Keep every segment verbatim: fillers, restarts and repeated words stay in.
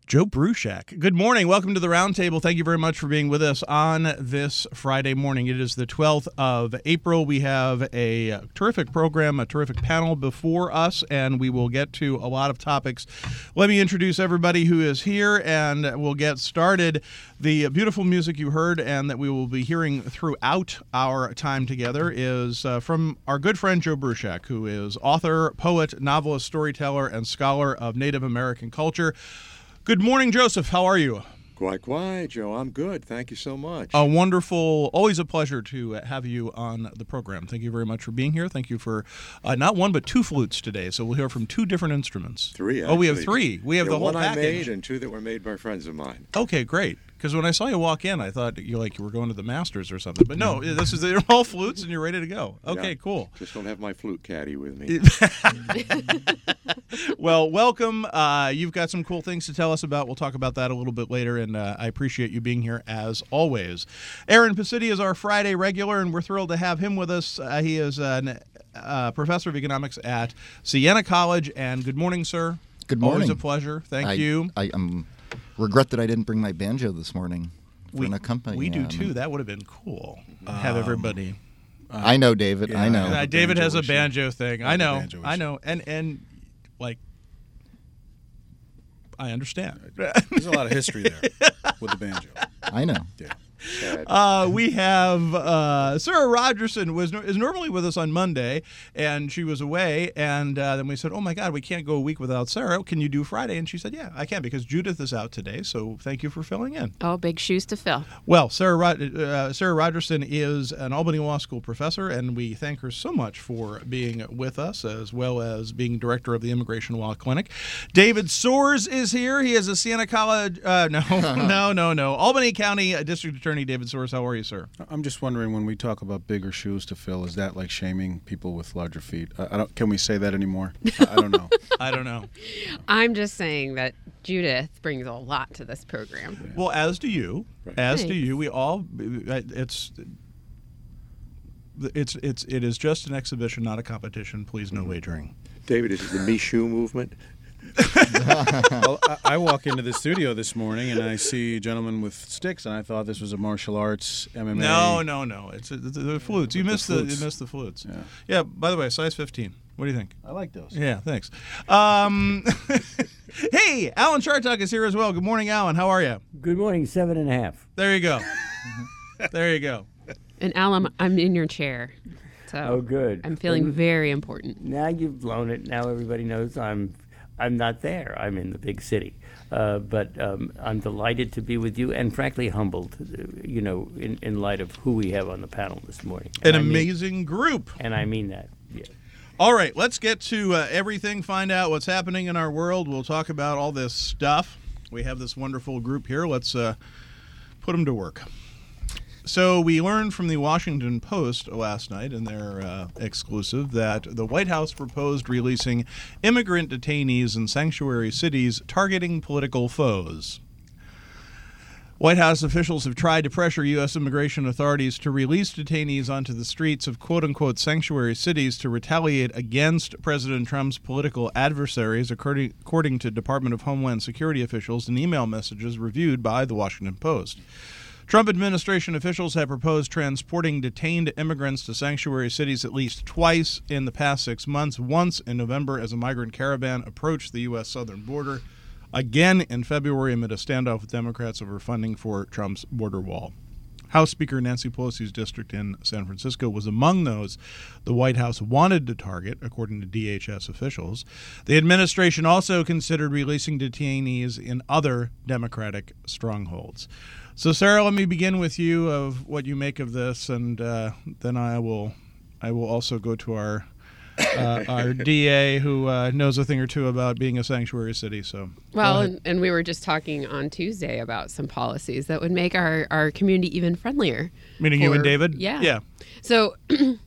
Joe Bruchac. Good morning. Welcome to the Roundtable. Thank you very much for being with us on this Friday morning. It is the twelfth of April. We have a terrific program, a terrific panel before us, and we will get to a lot of topics. Let me introduce everybody who is here, and we'll get started. The beautiful music you heard and that we will be hearing throughout our time together is uh, from our good friend Joe Bruchac, who is author, poet, novelist, storyteller, and scholar of Native American culture. Good morning, Joseph. How are you? Quite, quite, Joe. I'm good. Thank you so much. A wonderful, always a pleasure to have you on the program. Thank you very much for being here. Thank you for uh, not one but two flutes today. So we'll hear from two different instruments. Three, actually. Oh, we have three. We have yeah, the whole one package. One I made and two that were made by friends of mine. Okay, great. Because when I saw you walk in, I thought you like you were going to the Masters or something. But no, this is they're all flutes and you're ready to go. Okay, yeah, cool. Just don't have my flute caddy with me. Well, welcome. Uh, you've got some cool things to tell us about. We'll talk about that a little bit later, and uh, I appreciate you being here as always. Aaron Pacitti is our Friday regular, and we're thrilled to have him with us. Uh, he is a uh, professor of economics at Siena College, and good morning, sir. Good morning. Always a pleasure. Thank I, you. I um, regret that I didn't bring my banjo this morning for we, an accompaniment. We do, too. That would have been cool. Um, have everybody... Uh, I know, David. Yeah, I know. Uh, David has a banjo thing. I know. banjo I know. And, and like, I understand. There's a lot of history there with the banjo. I know. Yeah. Uh, we have uh, Sarah Rogerson was is normally with us on Monday, and she was away. And uh, then we said, "Oh my God, we can't go a week without Sarah. Can you do Friday?" And she said, "Yeah, I can because Judith is out today. So thank you for filling in." Oh, big shoes to fill. Well, Sarah Rod- uh, Sarah Rogerson is an Albany Law School professor, and we thank her so much for being with us, as well as being director of the Immigration Law Clinic. David Soares is here. He is a Siena College. Uh, no, no, no, no. Albany County District Attorney David Soares. How are you, sir? I'm just wondering, when we talk about bigger shoes to fill, is that like shaming people with larger feet? I, I don't. Can we say that anymore? I, I don't know. I don't know. I'm just saying that Judith brings a lot to this program. Well, as do you. Right. As do Thanks. you. We all. It's. It's it's it is just an exhibition, not a competition. Please, no wagering. David, is it the Me Shoe movement? Well, I, I walk into the studio this morning and I see gentlemen with sticks, and I thought this was a martial arts M M A. No, no, no. It's uh, the, the flutes. You With the missed the, flutes. you missed the flutes. Yeah. Yeah. By the way, size fifteen. What do you think? I like those. Yeah. Thanks. Um, hey, Alan Chartock is here as well. Good morning, Alan. How are you? Good morning, seven and a half. There you go. There you go. And Alan, I'm in your chair. So Oh, good. I'm feeling Well, very important. Now you've blown it. Now everybody knows I'm, I'm not there. I'm in the big city. Uh, but um, I'm delighted to be with you, and frankly humbled, uh, you know, in, in light of who we have on the panel this morning. An And I mean- amazing group. and I mean that. Yeah. All right, let's get to uh, everything, find out what's happening in our world. We'll talk about all this stuff. We have this wonderful group here. Let's uh, put them to work. So we learned from the Washington Post last night in their uh, exclusive that the White House proposed releasing immigrant detainees in sanctuary cities targeting political foes. White House officials have tried to pressure U S immigration authorities to release detainees onto the streets of quote-unquote sanctuary cities to retaliate against President Trump's political adversaries, according, according to Department of Homeland Security officials in email messages reviewed by the Washington Post. Trump administration officials have proposed transporting detained immigrants to sanctuary cities at least twice in the past six months, once in November as a migrant caravan approached the U S southern border, again in February amid a standoff with Democrats over funding for Trump's border wall. House Speaker Nancy Pelosi's district in San Francisco was among those the White House wanted to target, according to D H S officials. The administration also considered releasing detainees in other Democratic strongholds. So, Sarah, let me begin with you of what you make of this, and uh, then I will, I will also go to our uh, our D A who uh, knows a thing or two about being a sanctuary city. So, Well, and, and we were just talking on Tuesday about some policies that would make our, our community even friendlier. meaning you and for- David, Yeah. yeah. So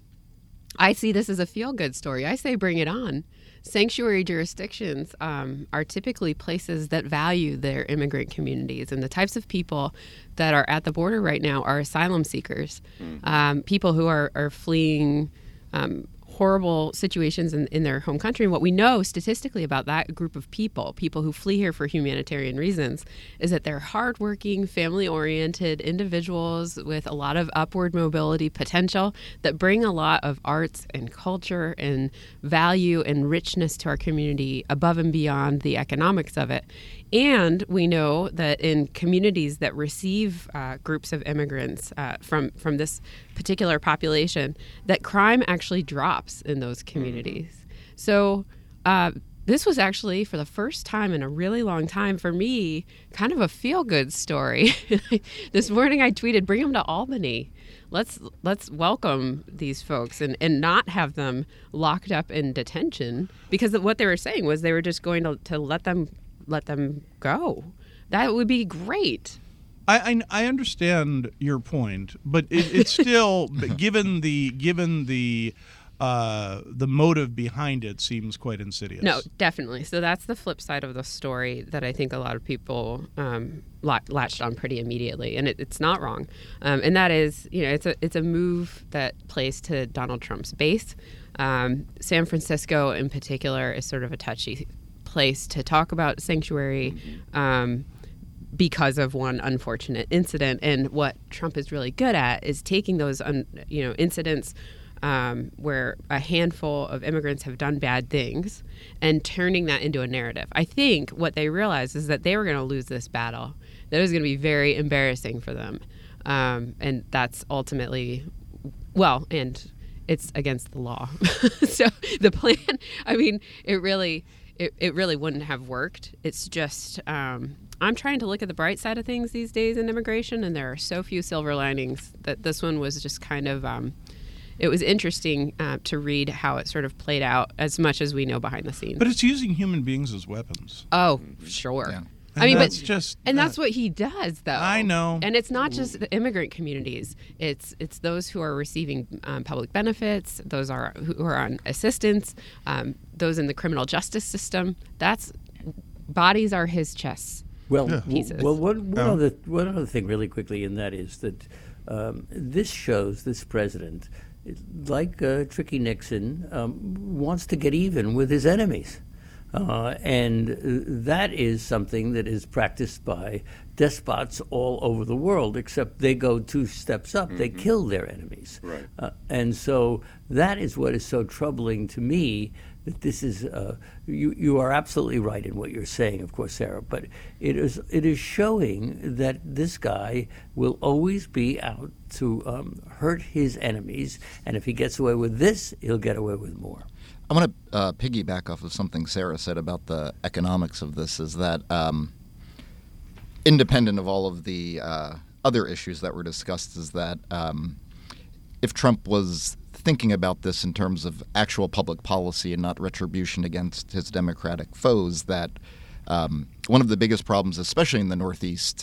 I see this as a feel-good story. I say bring it on. Sanctuary jurisdictions um, are typically places that value their immigrant communities, and the types of people that are at the border right now are asylum seekers, mm. um, people who are, are fleeing um, horrible situations in, in their home country. And what we know statistically about that group of people, people who flee here for humanitarian reasons, is that they're hardworking, family-oriented individuals with a lot of upward mobility potential that bring a lot of arts and culture and value and richness to our community above and beyond the economics of it. And we know that in communities that receive uh, groups of immigrants uh, from, from this particular population, that crime actually drops in those communities. So uh, this was actually, for the first time in a really long time for me, kind of a feel-good story. This morning I tweeted, bring them to Albany. Let's let's welcome these folks and, and not have them locked up in detention, because what they were saying was they were just going to, to let them let them go. That would be great. I, I, I understand your point, but it, it's still given the given the uh, the motive behind it seems quite insidious. No, definitely. So that's the flip side of the story that I think a lot of people um, latched on pretty immediately, and it, it's not wrong. Um, and that is, you know, it's a it's a move that plays to Donald Trump's base. Um, San Francisco, in particular, is sort of a touchy place to talk about sanctuary um, because of one unfortunate incident. And what Trump is really good at is taking those, un, you know, incidents um, where a handful of immigrants have done bad things and turning that into a narrative. I think what they realized is that they were going to lose this battle. That it was going to be very embarrassing for them. Um, and that's ultimately, well, and it's against the law. So the plan, I mean, it really... It, it really wouldn't have worked. It's just, um, I'm trying to look at the bright side of things these days in immigration, and there are so few silver linings that this one was just kind of, um, it was interesting uh, to read how it sort of played out as much as we know behind the scenes. But it's using human beings as weapons. Oh, sure. Yeah. I mean, that's but just and that- that's what he does, though. I know. And it's not just the immigrant communities. It's it's those who are receiving um, public benefits, those are who are on assistance, um, those in the criminal justice system. That's bodies are his chess. Well, w- Pieces. well, one, one Oh. other one other thing, really quickly, and that is that um, this shows this president, like uh, Tricky Nixon, um, wants to get even with his enemies. Uh, and uh, that is something that is practiced by despots all over the world, except they go two steps up. They kill their enemies. Right. Uh, and so that is what is so troubling to me, that this is, uh, you, you are absolutely right in what you're saying, of course, Sarah, but it is, it is showing that this guy will always be out to um, hurt his enemies, and if he gets away with this, he'll get away with more. I want to uh, piggyback off of something Sarah said about the economics of this, is that um, independent of all of the uh, other issues that were discussed, is that um, if Trump was thinking about this in terms of actual public policy and not retribution against his Democratic foes, that um, one of the biggest problems, especially in the Northeast,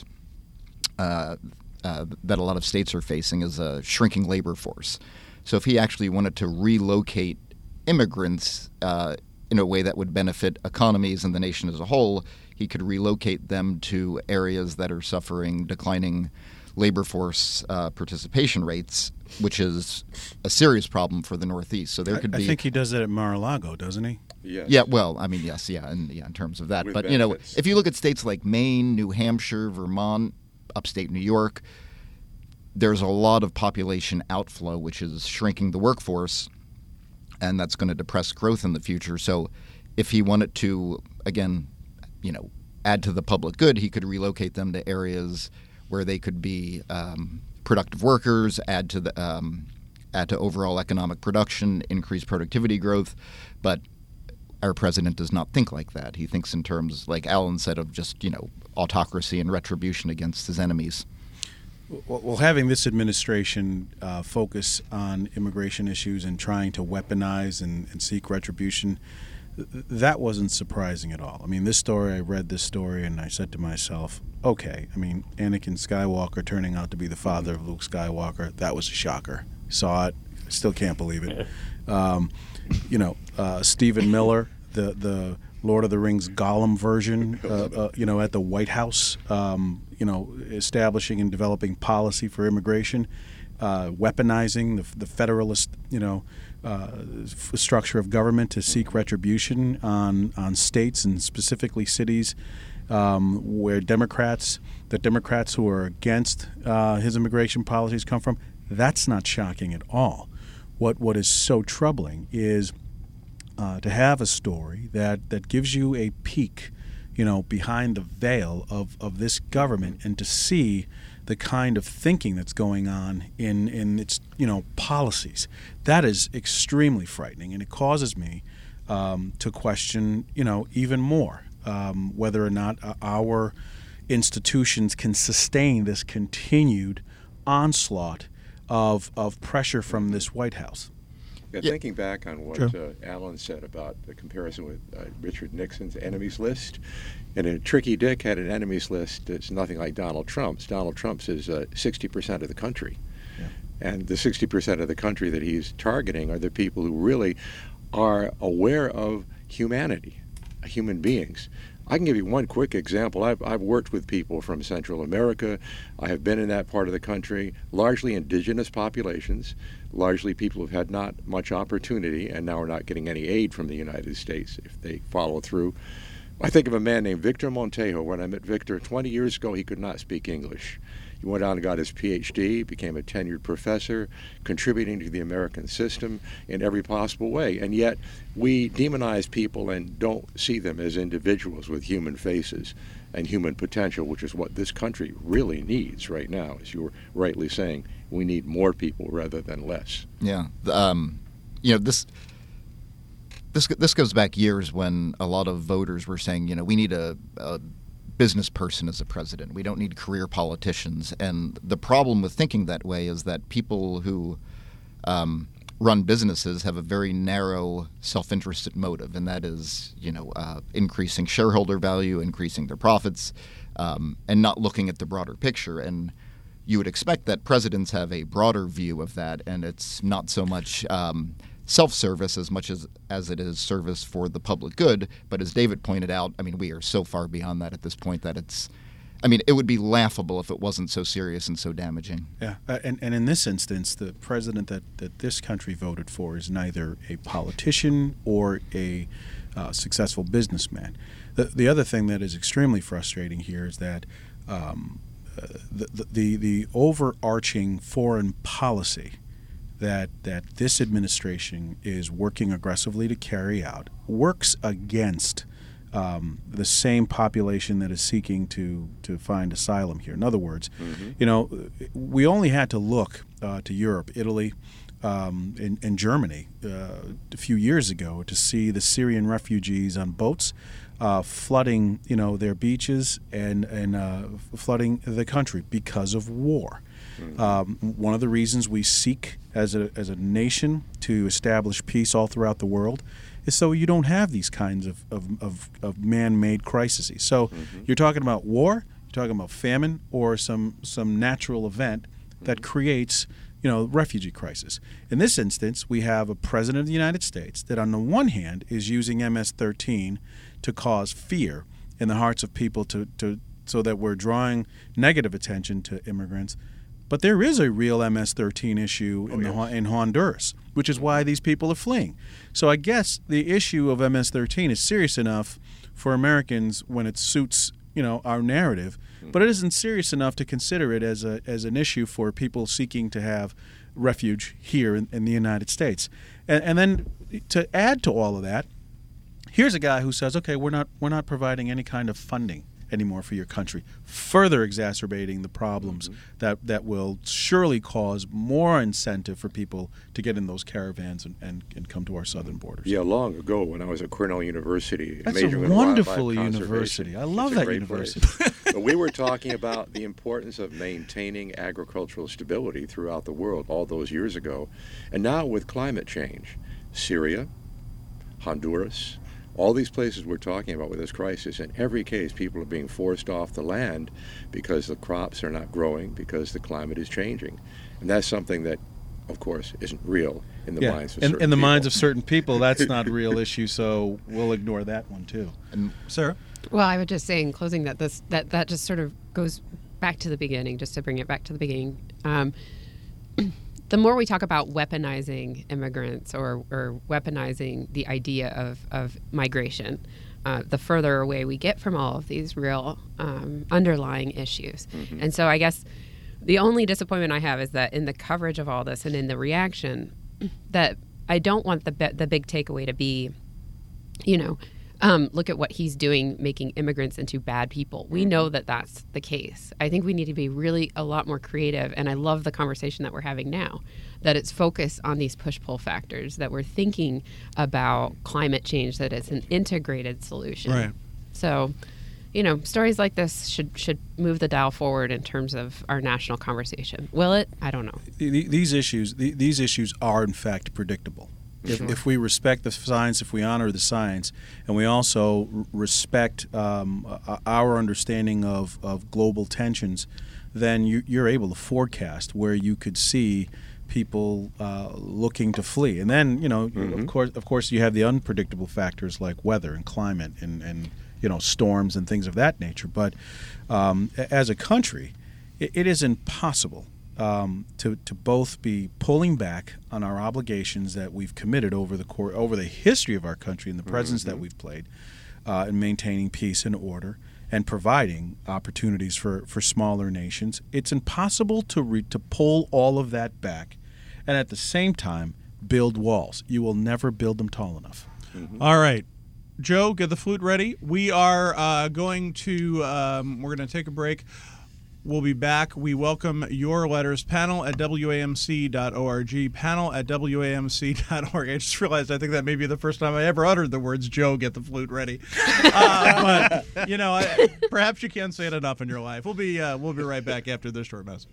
uh, uh, that a lot of states are facing is a shrinking labor force. So if he actually wanted to relocate immigrants uh, in a way that would benefit economies and the nation as a whole, he could relocate them to areas that are suffering declining labor force uh, participation rates, which is a serious problem for the Northeast. So there I, could I be. think he does it at Mar-a-Lago, doesn't he? Yes. Yeah, well, I mean, yes, yeah, and yeah, in terms of that. With But you know, benefits. if you look at states like Maine, New Hampshire, Vermont, upstate New York, there's a lot of population outflow, which is shrinking the workforce, and that's going to depress growth in the future. So if he wanted to, again, you know, add to the public good, he could relocate them to areas where they could be um, productive workers, add to the um, add to overall economic production, increase productivity growth. But our president does not think like that. He thinks in terms, like Alan said, of just, you know, autocracy and retribution against his enemies. Well, well, having this administration uh, focus on immigration issues and trying to weaponize and, and seek retribution, th- that wasn't surprising at all. I mean, this story, I read this story and I said to myself, okay, I mean, Anakin Skywalker turning out to be the father of Luke Skywalker, that was a shocker. Saw it, still can't believe it. Um, you know, uh, Stephen Miller, the, the Lord of the Rings Gollum version, uh, uh, you know, at the White House, um, you know, establishing and developing policy for immigration, uh, weaponizing the, the federalist, you know, uh, f- structure of government to seek retribution on, on states and specifically cities um, where Democrats, the Democrats who are against uh, his immigration policies come from. That's not shocking at all. What What is so troubling is uh, to have a story that, that gives you a peek, you know, behind the veil of, of this government, and to see the kind of thinking that's going on in, in its, you know, policies. That is extremely frightening, and it causes me um, to question, you know, even more um, whether or not uh, our institutions can sustain this continued onslaught of of pressure from this White House. Yeah, Yeah. thinking back on what Sure. uh, Alan said about the comparison with uh, Richard Nixon's enemies list, and a Tricky Dick had an enemies list that's nothing like Donald Trump's. Donald Trump's is uh, sixty percent of the country. Yeah. And the sixty percent of the country that he's targeting are the people who really are aware of humanity, human beings. I can give you one quick example. I've, I've worked with people from Central America. I have been in that part of the country, largely indigenous populations, largely people who've had not much opportunity and now are not getting any aid from the United States if they follow through. I think of a man named Victor Montejo. When I met Victor twenty years ago, he could not speak English. He went on and got his P H D, became a tenured professor, contributing to the American system in every possible way. And yet we demonize people and don't see them as individuals with human faces and human potential, which is what this country really needs right now. As you were rightly saying, we need more people rather than less. Yeah, the, um, you know this. This this goes back years when a lot of voters were saying, you know, we need a, a business person as a president. We don't need career politicians. And the problem with thinking that way is that people who um, run businesses have a very narrow, self-interested motive, and that is, you know, uh, increasing shareholder value, increasing their profits, um, and not looking at the broader picture. And you would expect that presidents have a broader view of that, and it's not so much um, self-service as much as, as it is service for the public good. But as David pointed out, I mean, we are so far beyond that at this point that it's, I mean, it would be laughable if it wasn't so serious and so damaging. Yeah, uh, and, and in this instance, the president that, that this country voted for is neither a politician or a uh, successful businessman. The, the other thing that is extremely frustrating here is that um, uh, the, the, the overarching foreign policy that that this administration is working aggressively to carry out works against um, the same population that is seeking to to find asylum here. In other words, mm-hmm. you know, we only had to look uh, to Europe, Italy, um, and, and Germany uh, a few years ago to see the Syrian refugees on boats uh, flooding, you know, their beaches and and uh, flooding the country because of war. Mm-hmm. Um, one of the reasons we seek as a as a nation to establish peace all throughout the world is so you don't have these kinds of, of, of, of man-made crises. So mm-hmm. you're talking about war, you're talking about famine, or some some natural event that mm-hmm. creates, you know, refugee crisis. In this instance, we have a president of the United States that on the one hand is using M S thirteen to cause fear in the hearts of people to, to so that we're drawing negative attention to immigrants. But there is a real M S thirteen issue in, oh, yes. the, in Honduras, which is why these people are fleeing. So I guess the issue of M S thirteen is serious enough for Americans when it suits, you know, our narrative, mm-hmm. but it isn't serious enough to consider it as a as an issue for people seeking to have refuge here in, in the United States. And, and then to add to all of that, here's a guy who says, okay, we're not we're not providing any kind of funding anymore for your country, further exacerbating the problems mm-hmm. that, that will surely cause more incentive for people to get in those caravans and, and, and come to our southern borders. Yeah, long ago when I was at Cornell University. That's a wonderful university. I love that university. But we were talking about the importance of maintaining agricultural stability throughout the world all those years ago. And now with climate change, Syria, Honduras, all these places we're talking about with this crisis, in every case, people are being forced off the land because the crops are not growing, because the climate is changing. And that's something that of course, isn't real in the yeah. minds of in, certain in the people. minds of certain people, that's not a real issue, so we'll ignore that one too. And Sarah? Well, I would just say in closing that this that that just sort of goes back to the beginning, just to bring it back to the beginning. Um, the more we talk about weaponizing immigrants or, or weaponizing the idea of, of migration, uh, the further away we get from all of these real um, underlying issues. Mm-hmm. And so I guess the only disappointment I have is that in the coverage of all this and in the reaction, that I don't want the the big takeaway to be, you know, Um, look at what he's doing, making immigrants into bad people. We know that that's the case. I think we need to be really a lot more creative, and I love the conversation that we're having now, that it's focused on these push-pull factors, that we're thinking about climate change, that it's an integrated solution. Right. So, you know, stories like this should should move the dial forward in terms of our national conversation. Will it? I don't know. The- These issues, the- these issues are in fact predictable. If, Sure. if we respect the science, if we honor the science, and we also r- respect um, uh, our understanding of, of global tensions, then you, you're able to forecast where you could see people uh, looking to flee. And then, you know, Mm-hmm. of course, of course, you have the unpredictable factors like weather and climate and, and you know, storms and things of that nature. But um, a- as a country, it, it is impossible Um, to, to both be pulling back on our obligations that we've committed over the cor- over the history of our country and the presence that we've played uh, in maintaining peace and order and providing opportunities for, for smaller nations. It's impossible to re- to pull all of that back and at the same time build walls. You will never build them tall enough. All right. Joe, get the flute ready. We are uh, going to, um, we're going to take a break. We'll be back. We welcome your letters. Panel at W A M C dot org. Panel at W A M C dot org. I just realized I think that may be the first time I ever uttered the words, Joe, get the flute ready. Uh, but, you know, I, perhaps you can't say it enough in your life. We'll be, uh, we'll be right back after this short message.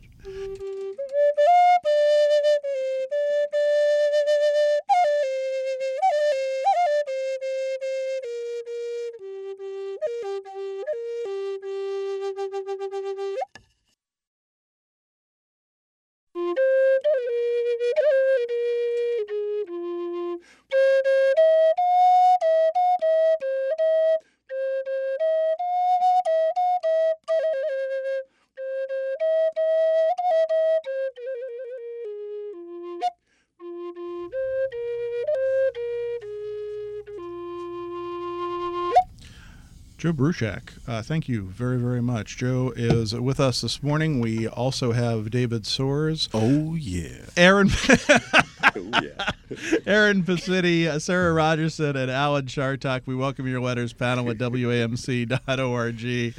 Joe Bruchac, uh, thank you very, very much. Joe is with us this morning. We also have David Soares. Oh, yeah. Aaron Oh, yeah. Aaron Pacitti, uh, Sarah Rogerson, and Alan Chartok. We welcome your letters. Panel at W A M C dot org.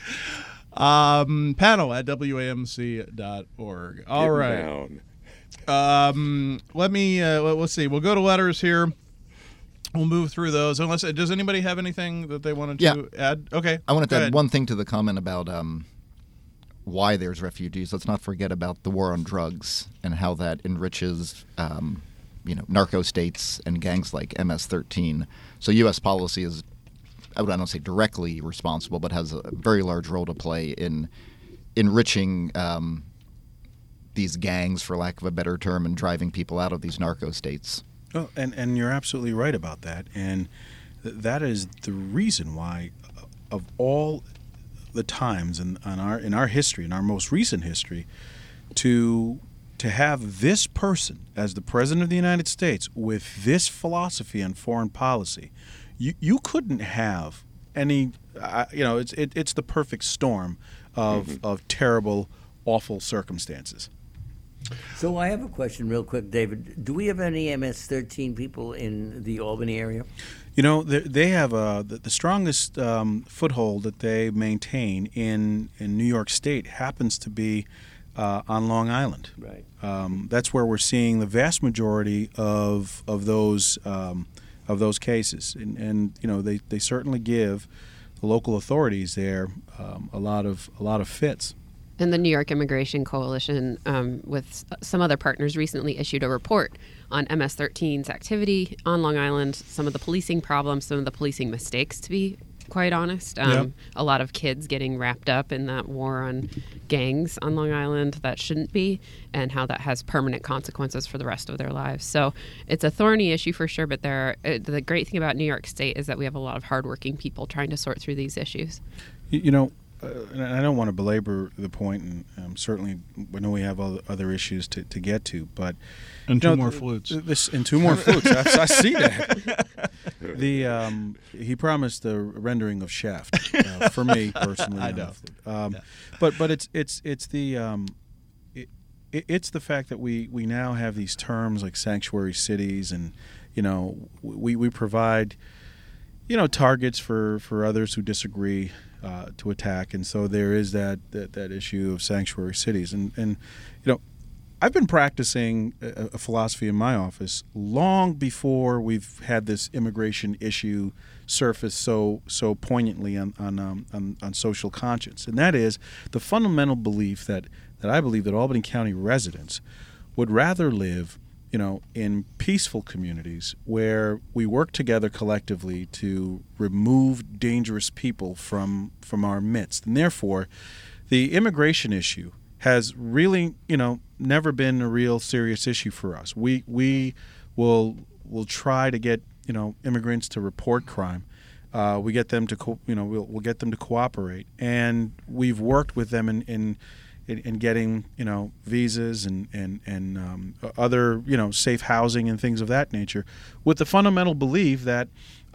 Um, panel at W A M C dot org. All Getting right. down. Um, let me, uh, let, let's see. We'll go to letters here. We'll move through those. Unless, does anybody have anything that they wanted to Yeah. add? Okay. I wanted to go add ahead. one thing to the comment about um, why there's refugees. Let's not forget about the war on drugs and how that enriches, um, you know, narco states and gangs like M S thirteen. So U S policy is, I would not say directly responsible, but has a very large role to play in enriching um, these gangs, for lack of a better term, and driving people out of these narco states. Oh, and, and you're absolutely right about that. And th- that is the reason why, uh, of all the times in, in our in our history, in our most recent history, to to have this person as the president of the United States with this philosophy on foreign policy, you you couldn't have any. Uh, you know, it's it, it's the perfect storm of Mm-hmm. of terrible, awful circumstances. So I have a question real quick, David. Do we have any M S thirteen people in the Albany area? You know, they, they have a, the, the strongest um, foothold that they maintain in, in New York State happens to be uh, on Long Island. Right. Um, that's where we're seeing the vast majority of of those um, of those cases, and, and you know they, they certainly give the local authorities there um, a lot of a lot of fits. And the New York Immigration Coalition, um, with s- some other partners, recently issued a report on M S thirteen's activity on Long Island, some of the policing problems, some of the policing mistakes, to be quite honest. Um, Yep. A lot of kids getting wrapped up in that war on gangs on Long Island that shouldn't be, and how that has permanent consequences for the rest of their lives. So it's a thorny issue for sure, but there are, uh, the great thing about New York State is that we have a lot of hardworking people trying to sort through these issues. You, you know, uh, and I don't want to belabor the point, and um, certainly we know we have other, other issues to, to get to, but And you two know, more th- flutes. th- This and two more flutes. I, I see that. The um, he promised a rendering of Shaft uh, for me personally. I on the know. flute. Um, Yeah. But but it's it's it's the um, it, it- it's the fact that we, we now have these terms like sanctuary cities, and you know we we provide you know targets for, for others who disagree uh, to attack, and so there is that, that, that issue of sanctuary cities, and and you know. I've been practicing a, a philosophy in my office long before we've had this immigration issue surface so so poignantly on on, um, on on social conscience, and that is the fundamental belief that, that I believe that Albany County residents would rather live, you know, in peaceful communities where we work together collectively to remove dangerous people from from our midst, and therefore, the immigration issue has really, you know, never been a real serious issue for us. We we will will try to get, you know, immigrants to report crime. Uh, we get them to, co- you know, we'll, we'll get them to cooperate, and we've worked with them in in, in, in getting, you know, visas and and and um, other, you know, safe housing and things of that nature, with the fundamental belief that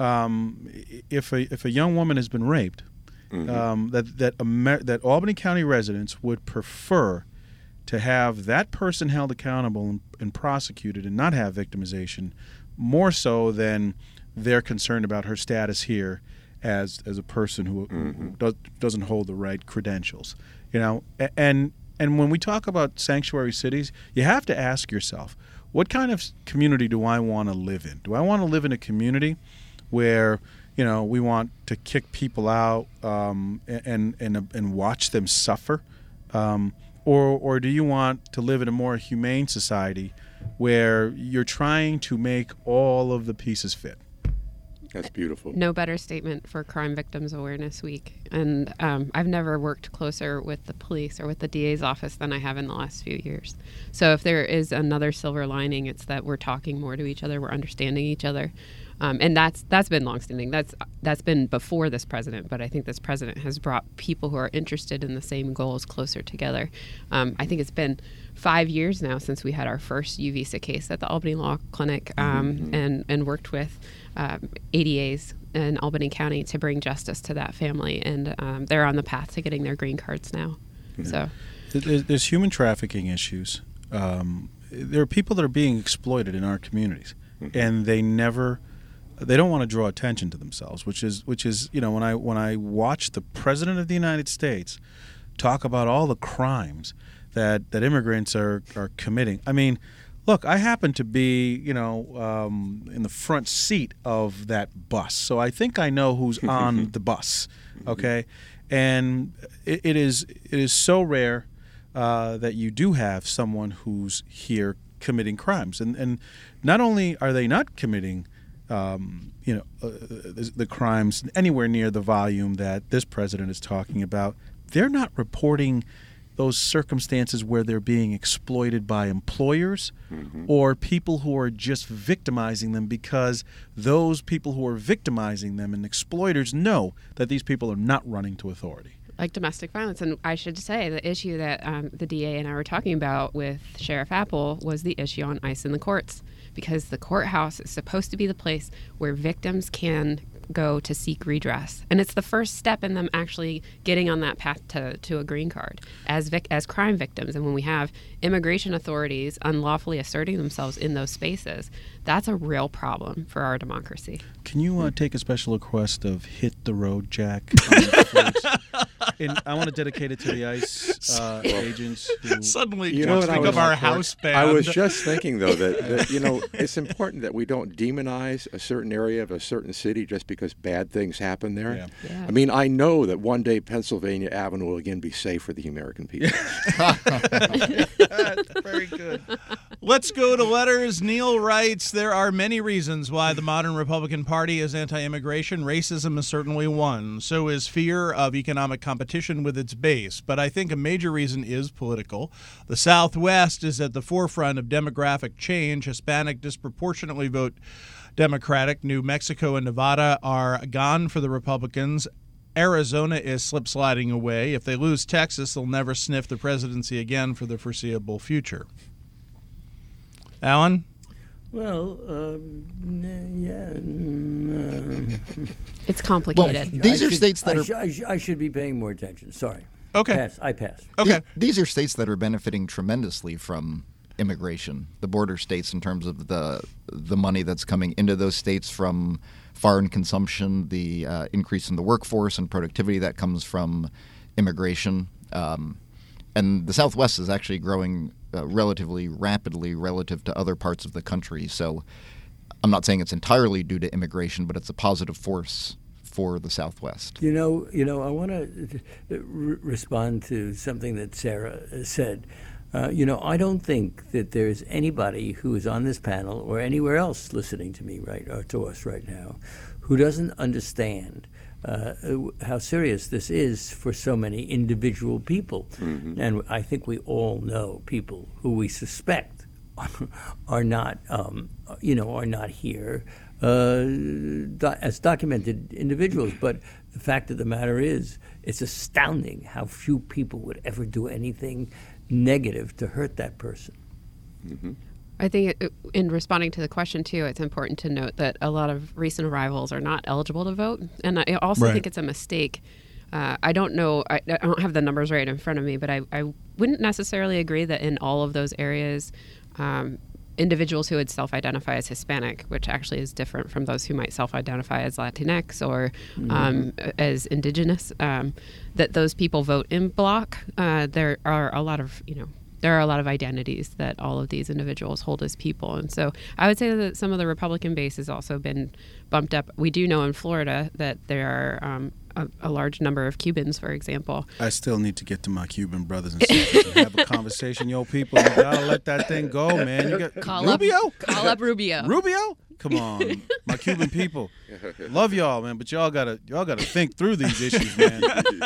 um, if a if a young woman has been raped, Mm-hmm. Um, that that Amer- that Albany County residents would prefer to have that person held accountable and, and prosecuted and not have victimization, more so than they're concerned about her status here as as a person who, mm-hmm. who does, doesn't hold the right credentials. You know, and and when we talk about sanctuary cities, you have to ask yourself, what kind of community do I want to live in? Do I want to live in a community where, you know, we want to kick people out um, and, and and watch them suffer, um, or or do you want to live in a more humane society where you're trying to make all of the pieces fit? That's beautiful. No better statement for Crime Victims Awareness Week. And um, I've never worked closer with the police or with the D A's office than I have in the last few years. So if there is another silver lining, it's that we're talking more to each other, we're understanding each other. Um, and that's that's been longstanding. That's that's been before this president, but I think this president has brought people who are interested in the same goals closer together. Um, I think it's been five years now since we had our first U visa case at the Albany Law Clinic, um, mm-hmm. and and worked with um, A D As in Albany County to bring justice to that family, and um, they're on the path to getting their green cards now. Yeah. So there's, there's human trafficking issues. Um, there are people that are being exploited in our communities, mm-hmm. and they never. They don't want to draw attention to themselves, which is which is you know when I when I watch the President of the United States talk about all the crimes that, that immigrants are, are committing. I mean, look, I happen to be you know um, in the front seat of that bus, so I think I know who's on the bus. Okay, and it, it is it is so rare uh, that you do have someone who's here committing crimes, and and not only are they not committing Um, you know, uh, the, the crimes anywhere near the volume that this president is talking about, they're not reporting those circumstances where they're being exploited by employers mm-hmm. or people who are just victimizing them, because those people who are victimizing them and exploiters know that these people are not running to authority. Like domestic violence. And I should say the issue that um, the D A and I were talking about with Sheriff Apple was the issue on ICE in the courts, because the courthouse is supposed to be the place where victims can go to seek redress. And it's the first step in them actually getting on that path to, to a green card as vic- as crime victims. And when we have immigration authorities unlawfully asserting themselves in those spaces, that's a real problem for our democracy. Can you uh, take a special request of Hit the Road, Jack? On the and I want to dedicate it to the ICE uh, agents. Who, Suddenly, you you know, think of our house band. I was just thinking, though, that, that you know, it's important that we don't demonize a certain area of a certain city just because because bad things happen there. Yeah. Yeah. I mean, I know that one day Pennsylvania Avenue will again be safe for the American people. Very good. Let's go to letters. Neil writes, there are many reasons why the modern Republican Party is anti-immigration. Racism is certainly one. So is fear of economic competition with its base. But I think a major reason is political. The Southwest is at the forefront of demographic change. Hispanic disproportionately vote Democratic. New Mexico and Nevada are gone for the Republicans. Arizona is slip-sliding away. If they lose Texas, they'll never sniff the presidency again for the foreseeable future. Alan? Well, um, yeah. mm, uh, It's complicated. These I are should- states that I are- sh- I, sh- I should be paying more attention. Sorry. Okay. Pass. I pass. Okay. Th- These are states that are benefiting tremendously from immigration. The border states, in terms of the the money that's coming into those states from foreign consumption, the uh, increase in the workforce and productivity that comes from immigration. Um, and the Southwest is actually growing uh, relatively rapidly relative to other parts of the country. So I'm not saying it's entirely due to immigration, but it's a positive force for the Southwest. You know, you know, I want to re- respond to something that Sarah said. Uh, you know, I don't think that there's anybody who is on this panel or anywhere else listening to me right or to us right now who doesn't understand uh, how serious this is for so many individual people. Mm-hmm. And I think we all know people who we suspect are not, um, you know, are not here uh, do- as documented individuals. But the fact of the matter is, it's astounding how few people would ever do anything negative to hurt that person. Mm-hmm. I think it, in responding to the question, too, it's important to note that a lot of recent arrivals are not eligible to vote. And I also Right. think it's a mistake. Uh, I don't know, I, I don't have the numbers right in front of me, but I, I wouldn't necessarily agree that in all of those areas, um, individuals who would self-identify as Hispanic, which actually is different from those who might self-identify as Latinx or Mm-hmm. um, as Indigenous, um, that those people vote in block. Uh, there are a lot of, you know, there are a lot of identities that all of these individuals hold as people. And so I would say that some of the Republican base has also been bumped up. We do know in Florida that there are um, a, a large number of Cubans, for example. I still need to get to my Cuban brothers and sisters and have a conversation. Yo, people, you gotta let that thing go, man. You got Call Rubio? Up, call up Rubio. Rubio? Come on, my Cuban people. Love y'all, man, but y'all gotta y'all gotta think through these issues, man.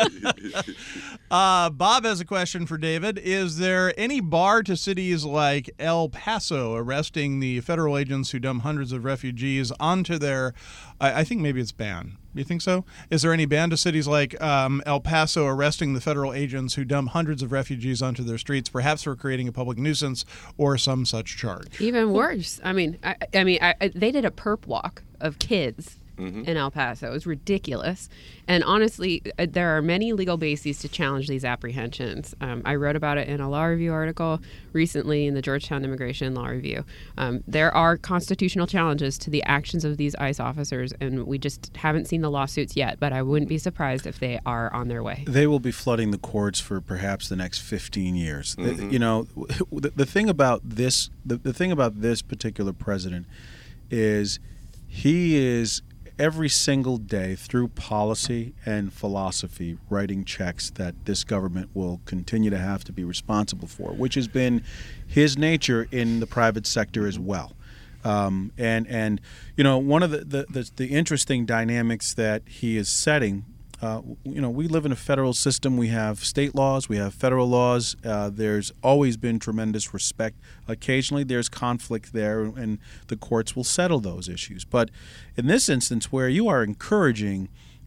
Uh, Bob has a question for David. Is there any bar to cities like El Paso arresting the federal agents who dump hundreds of refugees onto their, I, I think maybe it's ban. Do you think so? Is there any ban to cities like um, El Paso arresting the federal agents who dump hundreds of refugees onto their streets, perhaps for creating a public nuisance or some such charge? Even worse. I mean, I, I mean, I, I, they did a perp walk of kids mm-hmm. in El Paso. It was ridiculous. And honestly, uh, there are many legal bases to challenge these apprehensions. Um, I wrote about it in a law review article recently in the Georgetown Immigration Law Review. Um, there are constitutional challenges to the actions of these ICE officers, and we just haven't seen the lawsuits yet, but I wouldn't be surprised if they are on their way. They will be flooding the courts for perhaps the next fifteen years. Mm-hmm. You know, the, the thing about this, the, the thing about this particular president is he is every single day through policy and philosophy writing checks that this government will continue to have to be responsible for, which has been his nature in the private sector as well. Um, and, and you know, one of the, the, the, the interesting dynamics that he is setting, uh, you know, we live in a federal system. We have state laws. We have federal laws. Uh, there's always been tremendous respect. Occasionally there's conflict there, and the courts will settle those issues. But in this instance, where you are encouraging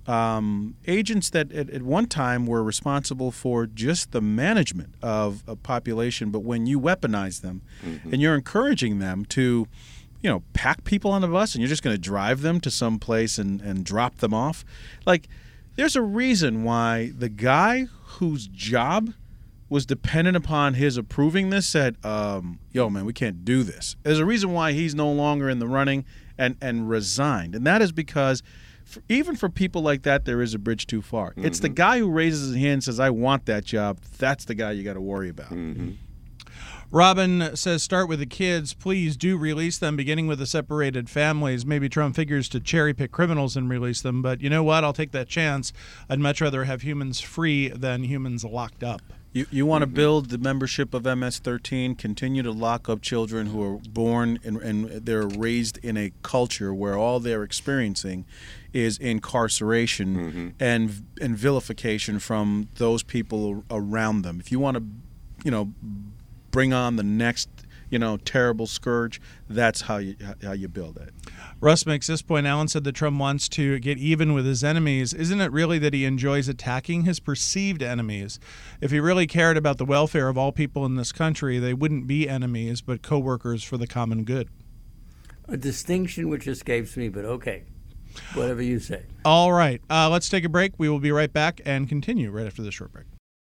um, agents that at, at one time were responsible for just the management of a population, but when you weaponize them mm-hmm. and you're encouraging them to, you know, pack people on a bus and you're just going to drive them to some place and, and drop them off, like, there's a reason why the guy whose job was dependent upon his approving this said, um, yo, man, we can't do this. There's a reason why he's no longer in the running and, and resigned. And that is because for, even for people like that, there is a bridge too far. Mm-hmm. It's the guy who raises his hand and says, I want that job. That's the guy you got to worry about. Mm-hmm. Robin says, start with the kids. Please do release them, beginning with the separated families. Maybe Trump figures to cherry-pick criminals and release them. But you know what? I'll take that chance. I'd much rather have humans free than humans locked up. You, you want to build the membership of M S thirteen, continue to lock up children who are born and, and they're raised in a culture where all they're experiencing is incarceration mm-hmm. and and vilification from those people around them. If you want to, you know, bring on the next, you know, terrible scourge, that's how you how you build it. Russ makes this point. Alan said that Trump wants to get even with his enemies. Isn't it really that he enjoys attacking his perceived enemies? If he really cared about the welfare of all people in this country, they wouldn't be enemies, but co-workers for the common good. A distinction which escapes me, but okay. Whatever you say. All right. Uh, let's take a break. We will be right back and continue right after this short break.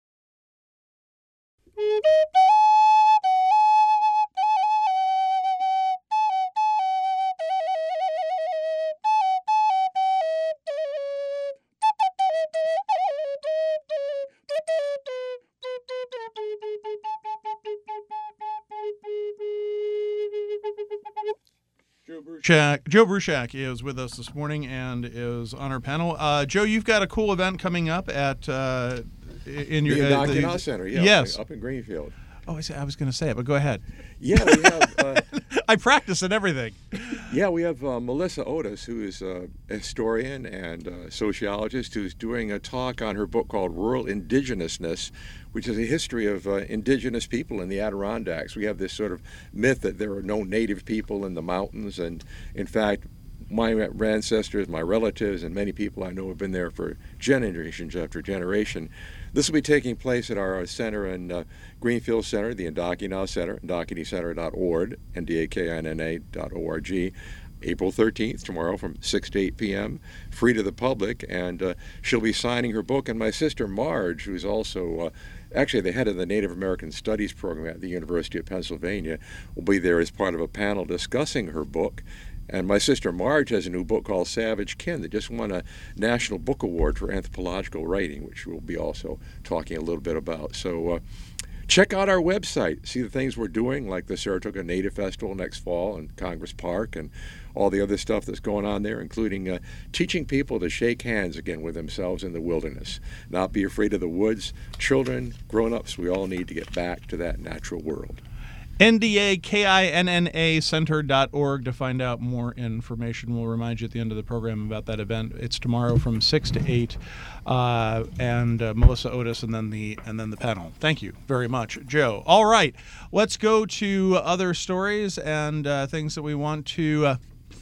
Bruchak, Joe Bruchak is with us this morning and is on our panel. Uh, Joe, you've got a cool event coming up at uh, in your the uh, Indoctrinal the, Center. Yeah, yes, up in Greenfield. Oh, I, I was going to say it, but go ahead. Yeah, we have. Uh, I practice and everything. Yeah, we have uh, Melissa Otis, who is a historian and a sociologist, who's doing a talk on her book called Rural Indigenousness, which is a history of uh, indigenous people in the Adirondacks. We have this sort of myth that there are no native people in the mountains, and in fact, my ancestors, my relatives, and many people I know have been there for generations after generation. This will be taking place at our center in uh, Greenfield Center, the Indochinau Center, indochinau center dot org, N D A K I N N A dot O R G, April thirteenth, tomorrow from six to eight p.m., free to the public, and uh, she'll be signing her book. And my sister Marge, who's also uh, actually the head of the Native American Studies program at the University of Pennsylvania, will be there as part of a panel discussing her book. And my sister Marge has a new book called Savage Kin that just won a National Book Award for anthropological writing, which we'll be also talking a little bit about. So uh, check out our website, see the things we're doing, like the Saratoga Native Festival next fall in Congress Park and all the other stuff that's going on there, including uh, teaching people to shake hands again with themselves in the wilderness, not be afraid of the woods. Children, grown-ups, we all need to get back to that natural world. N D A K I N N A center dot org to find out more information. We'll remind you at the end of the program about that event. It's tomorrow from six to eight, uh, and uh, Melissa Otis, and then the and then the panel. Thank you very much, Joe. All right, let's go to other stories and uh, things that we want to uh,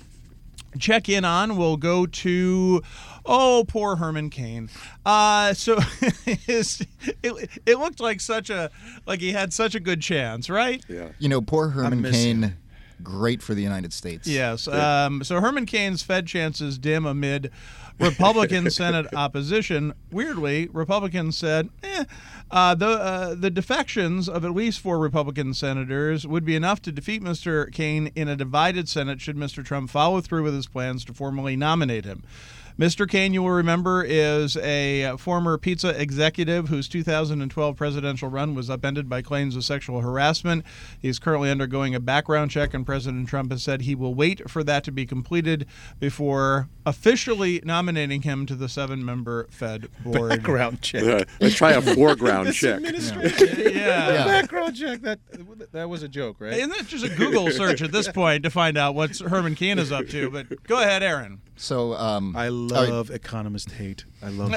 check in on. We'll go to. Oh, poor Herman Cain. Uh, so his, it, it looked like such a like he had such a good chance, right? Yeah. You know, poor Herman Cain, him. great for the United States. Yes. Um, so Herman Cain's Fed chances dim amid Republican Senate opposition. Weirdly, Republicans said, eh, uh, the uh, the defections of at least four Republican senators would be enough to defeat Mister Cain in a divided Senate should Mister Trump follow through with his plans to formally nominate him. Mister Cain, you will remember, is a former pizza executive whose two thousand twelve presidential run was upended by claims of sexual harassment. He's currently undergoing a background check, and President Trump has said he will wait for that to be completed before officially nominating him to the seven-member Fed board. Background check. Uh, let's try a foreground check. Yeah. yeah. Background check. That that was a joke, right? Isn't that just a Google search at this point to find out what Herman Cain is up to? But go ahead, Aaron. So um, I love right. economist hate. I love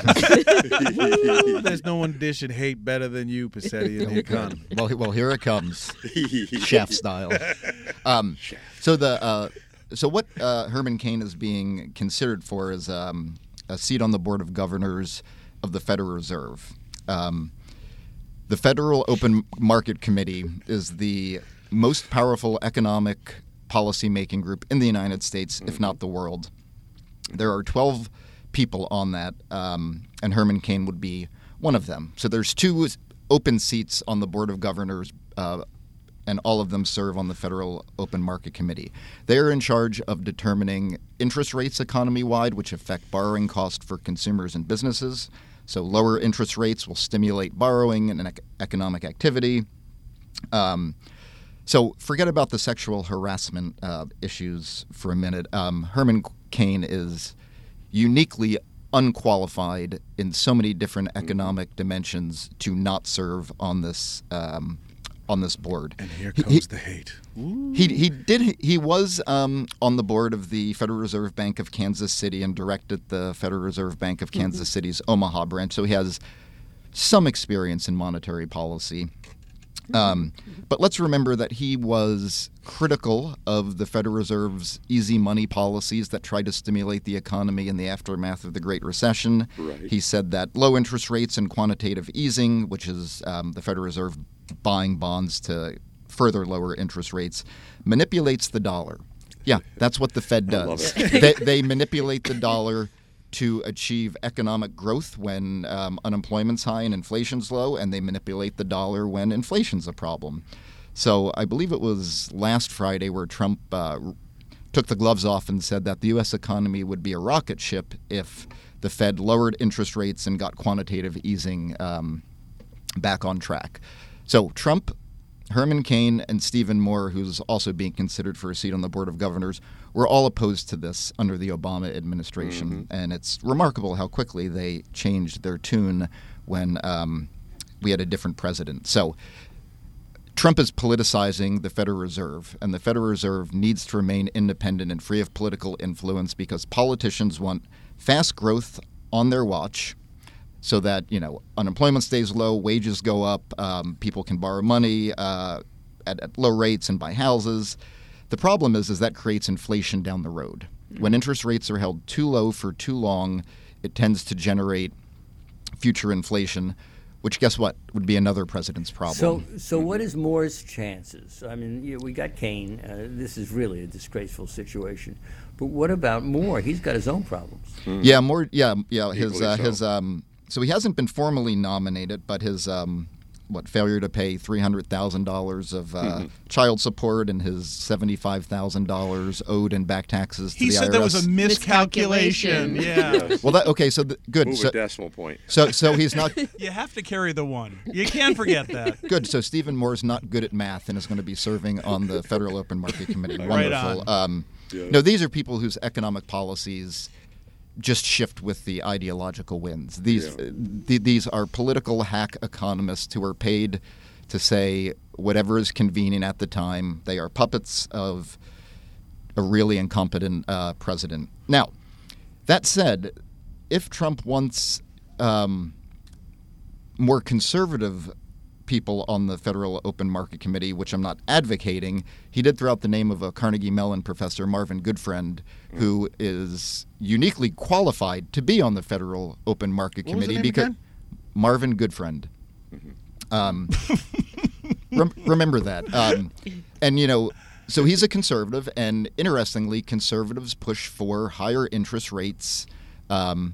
it. There's no one dishing hate better than you, Passetti, in the economy. Well, well, here it comes, chef style. Um, so the uh, so what uh, Herman Cain is being considered for is um, a seat on the Board of Governors of the Federal Reserve. Um, the Federal Open Market Committee is the most powerful economic policy-making group in the United States, if not the world. There are twelve people on that, um, and Herman Cain would be one of them. So there's two open seats on the Board of Governors, uh, and all of them serve on the Federal Open Market Committee. They are in charge of determining interest rates economy-wide, which affect borrowing costs for consumers and businesses. So lower interest rates will stimulate borrowing and ec- economic activity. Um, so forget about the sexual harassment uh, issues for a minute. Um, Herman Cain is uniquely unqualified in so many different economic dimensions to not serve on this um, on this board. And here He- comes he- the hate. He he did he was um, on the board of the Federal Reserve Bank of Kansas City and directed the Federal Reserve Bank of Kansas City's Omaha branch, so he has some experience in monetary policy. Um, but let's remember that he was critical of the Federal Reserve's easy money policies that tried to stimulate the economy in the aftermath of the Great Recession. Right. He said that low interest rates and quantitative easing, which is um, the Federal Reserve buying bonds to further lower interest rates, manipulates the dollar. Yeah, that's what the Fed I love does. it. they, they manipulate the dollar to achieve economic growth when um, unemployment's high and inflation's low, and they manipulate the dollar when inflation's a problem. So I believe it was last Friday where Trump uh, took the gloves off and said that the U S economy would be a rocket ship if the Fed lowered interest rates and got quantitative easing um, back on track. So Trump, Herman Cain, and Stephen Moore, who's also being considered for a seat on the Board of Governors, were all opposed to this under the Obama administration. Mm-hmm. And it's remarkable how quickly they changed their tune when um, we had a different president. So Trump is politicizing the Federal Reserve, and the Federal Reserve needs to remain independent and free of political influence because politicians want fast growth on their watch, so that, you know, unemployment stays low, wages go up, um, people can borrow money uh, at, at low rates and buy houses. The problem is, is that creates inflation down the road. When interest rates are held too low for too long, it tends to generate future inflation, which, guess what, would be another president's problem. So, so what is Moore's chances? I mean, you, we got Cain. Uh, this is really a disgraceful situation. But what about Moore? He's got his own problems. Yeah, more. Yeah, yeah. His Equally uh, so. his um. So he hasn't been formally nominated, but his um, what failure to pay three hundred thousand dollars of uh, Mm-hmm. child support and his seventy five thousand dollars owed in back taxes to He the said I R S. there was a miscalculation. Miscalculation. Yeah. Well, that okay. So the, good. Move So, a decimal point. so so he's not You have to carry the one. You can't forget that. good. So Stephen Moore's not good at math and is going to be serving on the Federal Open Market Committee. Right Wonderful. on. Um, Yeah. No, these are people whose economic policies just shift with the ideological winds. These Yeah. uh, th- these are political hack economists who are paid to say whatever is convenient at the time. They are puppets of a really incompetent uh, president. Now, that said, if Trump wants um, more conservative people on the Federal Open Market Committee, which I'm not advocating, he did throw out the name of a Carnegie Mellon professor, Marvin Goodfriend, who is uniquely qualified to be on the Federal Open Market What was the Committee name because again? Marvin Goodfriend. Um, rem- remember that. Um, and, you know, so he's a conservative, and interestingly, conservatives push for higher interest rates um,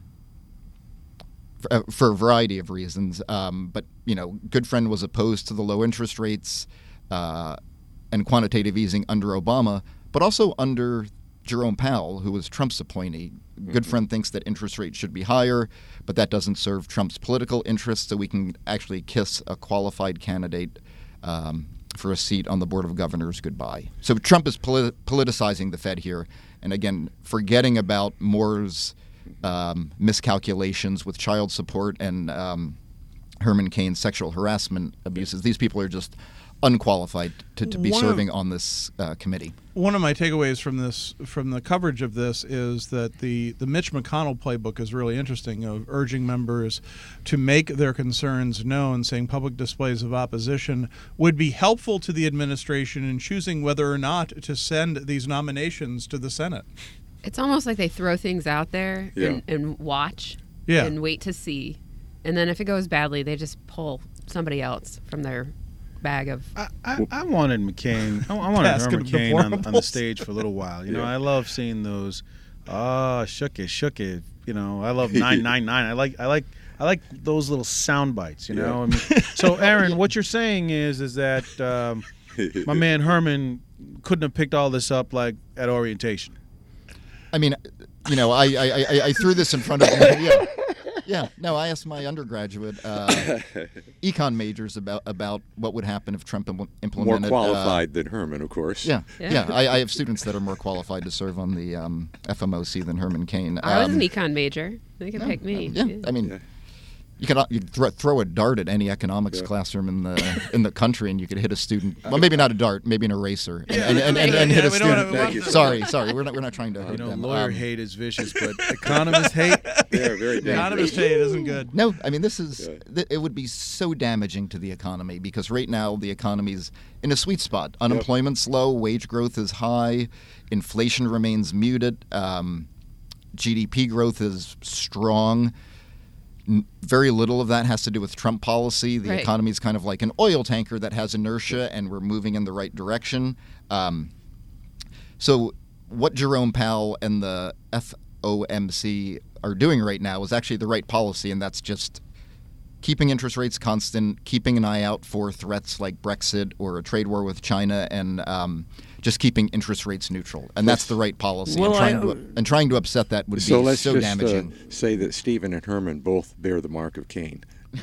for, uh, for a variety of reasons. Um, but, you know, Goodfriend was opposed to the low interest rates uh, and quantitative easing under Obama, but also under Jerome Powell, who was Trump's appointee. Goodfriend thinks that interest rates should be higher, but that doesn't serve Trump's political interests, so we can actually kiss a qualified candidate um, for a seat on the Board of Governors goodbye. So Trump is polit- politicizing the Fed here, and again, forgetting about Moore's um, miscalculations with child support and um, Herman Cain's sexual harassment abuses. These people are just unqualified to, to be One of- serving on this uh, committee. One of my takeaways from this, from the coverage of this, is that the, the Mitch McConnell playbook is really interesting, of urging members to make their concerns known, saying public displays of opposition would be helpful to the administration in choosing whether or not to send these nominations to the Senate. It's almost like they throw things out there Yeah. and, and watch Yeah. and wait to see. And then if it goes badly, they just pull somebody else from their bag of. I, I, I wanted McCain. I, I wanted Basket Herman of Cain on, on the deplorables. stage for a little while. You know, Yeah. I love seeing those. Ah, shook it, shook it. You know, I love nine nine nine. I like, I like, I like those little sound bites. You know. I mean, so, Aaron, what you're saying is, is that um, my man Herman couldn't have picked all this up like at orientation. I mean, you know, I I, I, I threw this in front of you. Yeah. Yeah, no, I asked my undergraduate uh, econ majors about about what would happen if Trump impl- implemented. More qualified uh, than Herman, of course. Yeah, Yeah. yeah. I, I have students that are more qualified to serve on the um, F M O C than Herman Cain. I was Um, an econ major. They could pick me. Yeah, I mean, you could you thro- throw a dart at any economics Yeah. classroom in the in the country, and you could hit a student. Well, maybe not a dart, maybe an eraser, and, and, and, and, and Yeah, hit a we don't wanna- student. we Thank you. Sorry, sorry, we're not we're not trying to hurt You know, them. lawyer Um, hate is vicious, but economist hate. They're very dangerous. Economist hate isn't good. No, I mean this is Yeah. th- it would be so damaging to the economy because right now the economy's in a sweet spot. Unemployment's low, wage growth is high, inflation remains muted, um, G D P growth is strong. N- Very little of that has to do with Trump policy. The Right. economy is kind of like an oil tanker that has inertia, and we're moving in the right direction. Um, so, what Jerome Powell and the F O M C are doing right now is actually the right policy, and that's just keeping interest rates constant, keeping an eye out for threats like Brexit or a trade war with China, and um, just keeping interest rates neutral. And that's the right policy. Well, and, trying I- to, and trying to upset that would So be let's so just damaging. Uh, say that Stephen and Herman both bear the mark of Cain.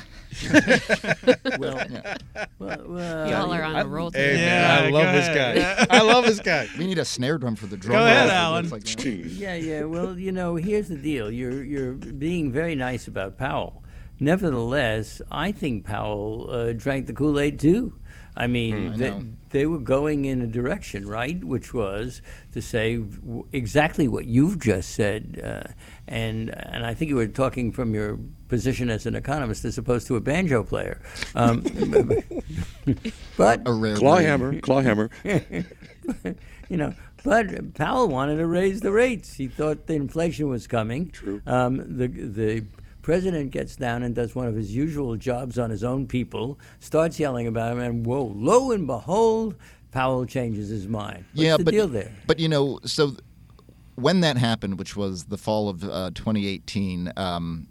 Well, well, well, Y'all are on a roll Hey, today. Yeah, man, I love go this ahead. guy. I love this guy. We need a snare drum for the drum. Go ahead, roll. Alan. It's like, Yeah, yeah. Well, you know, here's the deal. You're you're being very nice about Powell. Nevertheless, I think Powell uh, drank the Kool-Aid too. I mean, I they, know. they were going in a direction, right, which was to say w- exactly what you've just said, uh, and and I think you were talking from your position as an economist as opposed to a banjo player. Um, but a rare breed. Clawhammer, clawhammer. you know, but Powell wanted to raise the rates. He thought the inflation was coming. True. Um, the the president gets down and does one of his usual jobs on his own people, starts yelling about him, and whoa, lo and behold, Powell changes his mind. What's yeah, the but deal there? but you know, so th- when that happened, which was the fall of uh, twenty eighteen. Um,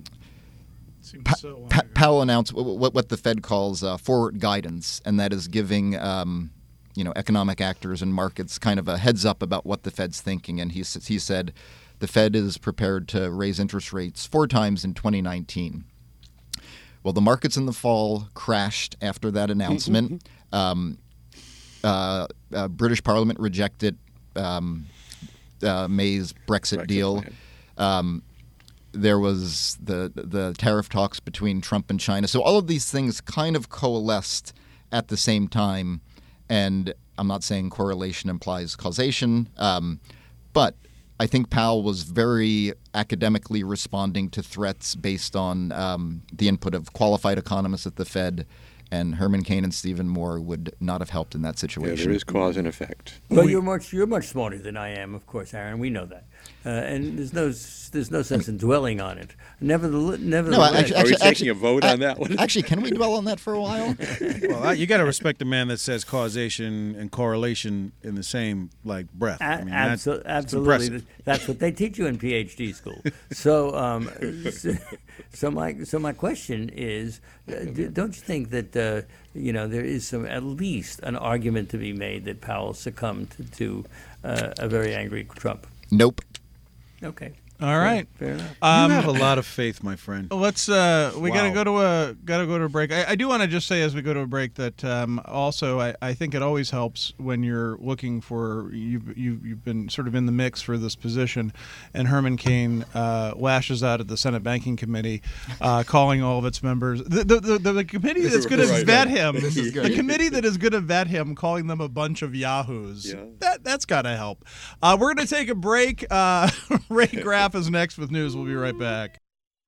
Seems Pa- so long Pa- ago. Powell announced what, what what the Fed calls uh, forward guidance, and that is giving um, you know economic actors and markets kind of a heads up about what the Fed's thinking. And he s- he said the Fed is prepared to raise interest rates four times in twenty nineteen. Well, the markets in the fall crashed after that announcement. um, uh, uh, British Parliament rejected um, uh, May's Brexit, Brexit deal. plan. Um, there was the the tariff talks between Trump and China. So all of these things kind of coalesced at the same time. And I'm not saying correlation implies causation, um, but I think Powell was very academically responding to threats based on um, the input of qualified economists at the Fed, and Herman Cain and Stephen Moore would not have helped in that Yeah, situation. there is cause and effect. But you're much you're much smarter than I am, of course, Aaron. We know that, uh, and there's no s- there's no sense in dwelling on it. Nevertheless, No, nevertheless, actually, Are we actually, taking actually- a vote on that one? Actually, can we dwell on that for a while? Well, I, you got to respect a man that says causation and correlation in the same like breath. I A- mean, that- abso- it's absolutely, impressive. that's what they teach you in PhD school. So, um, so, so my so my question is, uh, d- don't you think that uh, you know there is some at least an argument to be made that Powell succumbed to, to uh, a very angry Trump? Nope. Okay, All right. fair enough. Um, you have a lot of faith, my friend. Let's. Uh, we gotta Wow. go to a gotta go to a break. I, I do want to just say as we go to a break that um, also I, I think it always helps when you're looking for you've you, you've been sort of in the mix for this position, and Herman Cain uh, lashes out at the Senate Banking Committee, uh, calling all of its members the the, the, the, the committee that's going to Right, vet right. him. This is good. The committee that is going to vet him, calling them a bunch of yahoos. Yeah. That that's got to help. Uh, we're going to take a break. Uh, Ray Graff is next with news. We'll be right back.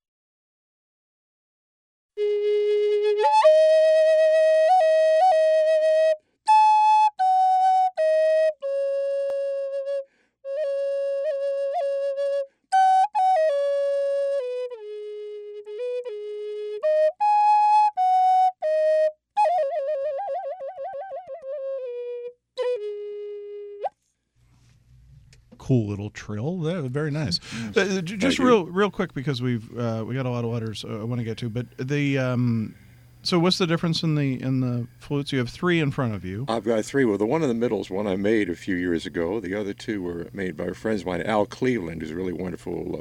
Cool little trill. That was very nice. Uh, j- just Thank you. real, real quick because we've uh, we got a lot of letters uh, I want to get to. But the um, so what's the difference in the in the flutes? You have three in front of you. I've got three. Well, the one in the middle is one I made a few years ago. The other two were made by friends of mine. Al Cleveland, who's a really wonderful uh,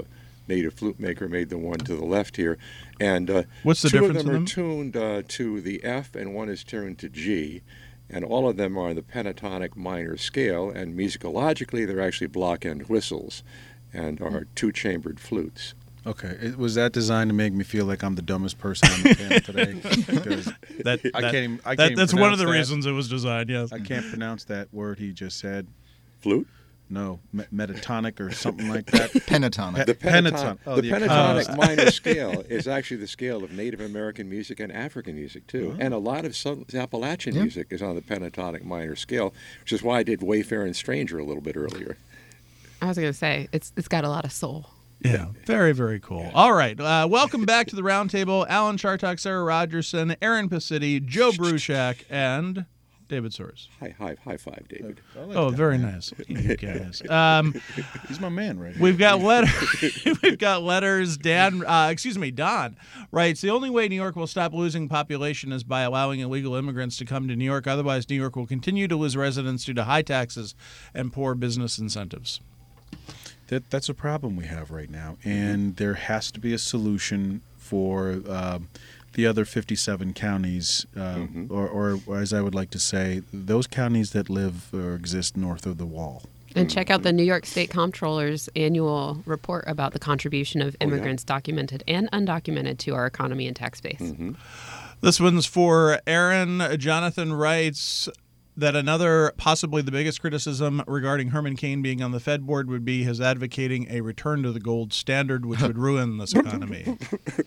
native flute maker made the one to the left here. And uh, What's the two difference of them in are them? tuned uh, to the F, and one is tuned to G. And all of them are on the pentatonic minor scale, and musicologically they're actually block-end whistles and are two-chambered flutes. Okay, it, was that designed to make me feel like I'm the dumbest person on the panel today? Because That, I that- can't even. I that- can't even that's one of pronounce the that. reasons it was designed, yes. I can't pronounce that word he just said. Flute? No, me- metatonic or something like that. Pentatonic. The Pentatonic. pentatonic, Oh, the the pentatonic economist. minor scale is actually the scale of Native American music and African music, too. And a lot of Southern Appalachian Yeah. music is on the pentatonic minor scale, which is why I did Wayfaring Stranger a little bit earlier. I was going to say, it's it's got a lot of soul. Yeah, very, very cool. All right, uh, welcome back to the roundtable. Alan Chartock, Sarah Rogerson, Aaron Pacitti, Joe Bruchak, and David Soares. High, high, high five, David. I like Oh, that, very man. nice. You guys. Um, He's my man, right? we've got letter. We've got letters. Dan, uh, excuse me, Don writes: the only way New York will stop losing population is by allowing illegal immigrants to come to New York. Otherwise, New York will continue to lose residents due to high taxes and poor business incentives. That, that's a problem we have right now, and there has to be a solution for um, the other fifty-seven counties, uh, or, or, or as I would like to say, those counties that live or exist north of the wall. And check out the New York State Comptroller's annual report about the contribution of immigrants, documented and undocumented, to our economy and tax base. This one's for Aaron. Jonathan writes that another, possibly the biggest criticism regarding Herman Cain being on the Fed board would be his advocating a return to the gold standard, which would ruin this economy.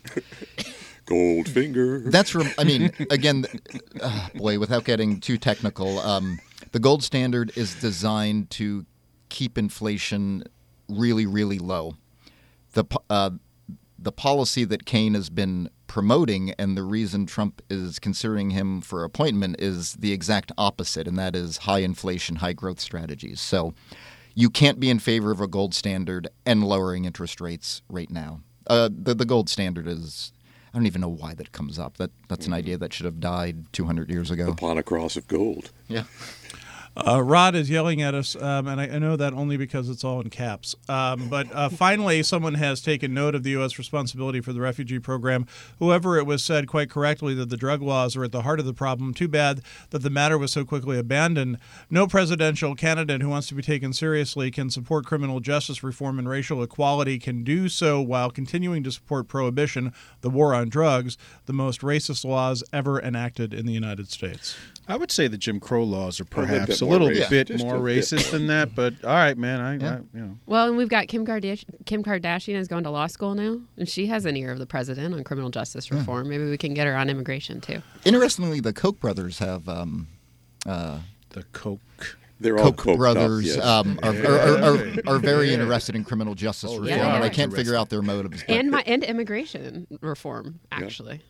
Goldfinger. That's, rem- I mean, again, uh, boy, without getting too technical, um, the gold standard is designed to keep inflation really, really low. The po- uh, the policy that Cain has been promoting, and the reason Trump is considering him for appointment, is the exact opposite, and that is high inflation, high growth strategies. So you can't be in favor of a gold standard and lowering interest rates right now. Uh, the, the gold standard is, I don't even know why that comes up. That That's an idea that should have died two hundred years ago. Upon a cross of gold. Yeah. Uh, Rod is yelling at us, um, and I, I know that only because it's all in caps. Um, but uh, finally, someone has taken note of the U S responsibility for the refugee program. Whoever it was said quite correctly that the drug laws are at the heart of the problem. Too bad that the matter was so quickly abandoned. No presidential candidate who wants to be taken seriously can support criminal justice reform and racial equality, can do so while continuing to support prohibition, the war on drugs, the most racist laws ever enacted in the United States. I would say the Jim Crow laws are little perhaps bit a more little racist. bit Just more a bit. racist than that, but all right, man. I, Yeah. I you know. Well, and we've got Kim Kardashian. Kim Kardashian is going to law school now, and she has an ear of the president on criminal justice reform. Maybe we can get her on immigration too. Interestingly, the Koch brothers have um, uh, The Coke. They're all Koch coked brothers up, yes. um, are, are, are, are, are very interested in criminal justice Oh, reform, yeah, and I yeah. can't figure out their motives. but- And my and immigration reform, actually.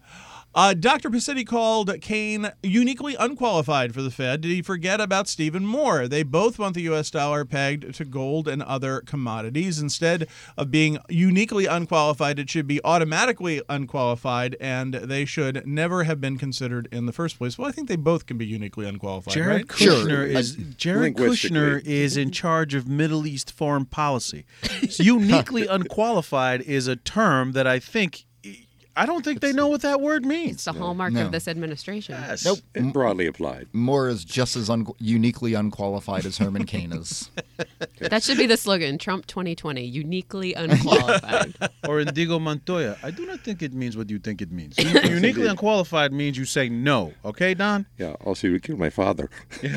Uh, Doctor Pacitti called Cain uniquely unqualified for the Fed. Did he forget about Stephen Moore? They both want the U S dollar pegged to gold and other commodities. Instead of being uniquely unqualified, it should be automatically unqualified, and they should never have been considered in the first place. Well, I think they both can be uniquely unqualified, Jared right? Sure. Kushner is Jared Linguistically. Kushner is in charge of Middle East foreign policy. So uniquely unqualified is a term that I think I don't think they know what that word It's means. the hallmark No. of this administration. Yes. Nope. And broadly applied. Moore is just as un- uniquely unqualified as Herman Cain is. That should be the slogan: Trump twenty twenty, uniquely unqualified. Or Indigo Montoya. I do not think it means what you think it means. Uniquely unqualified means you say no. Okay, Don? Yeah, also you killed my father.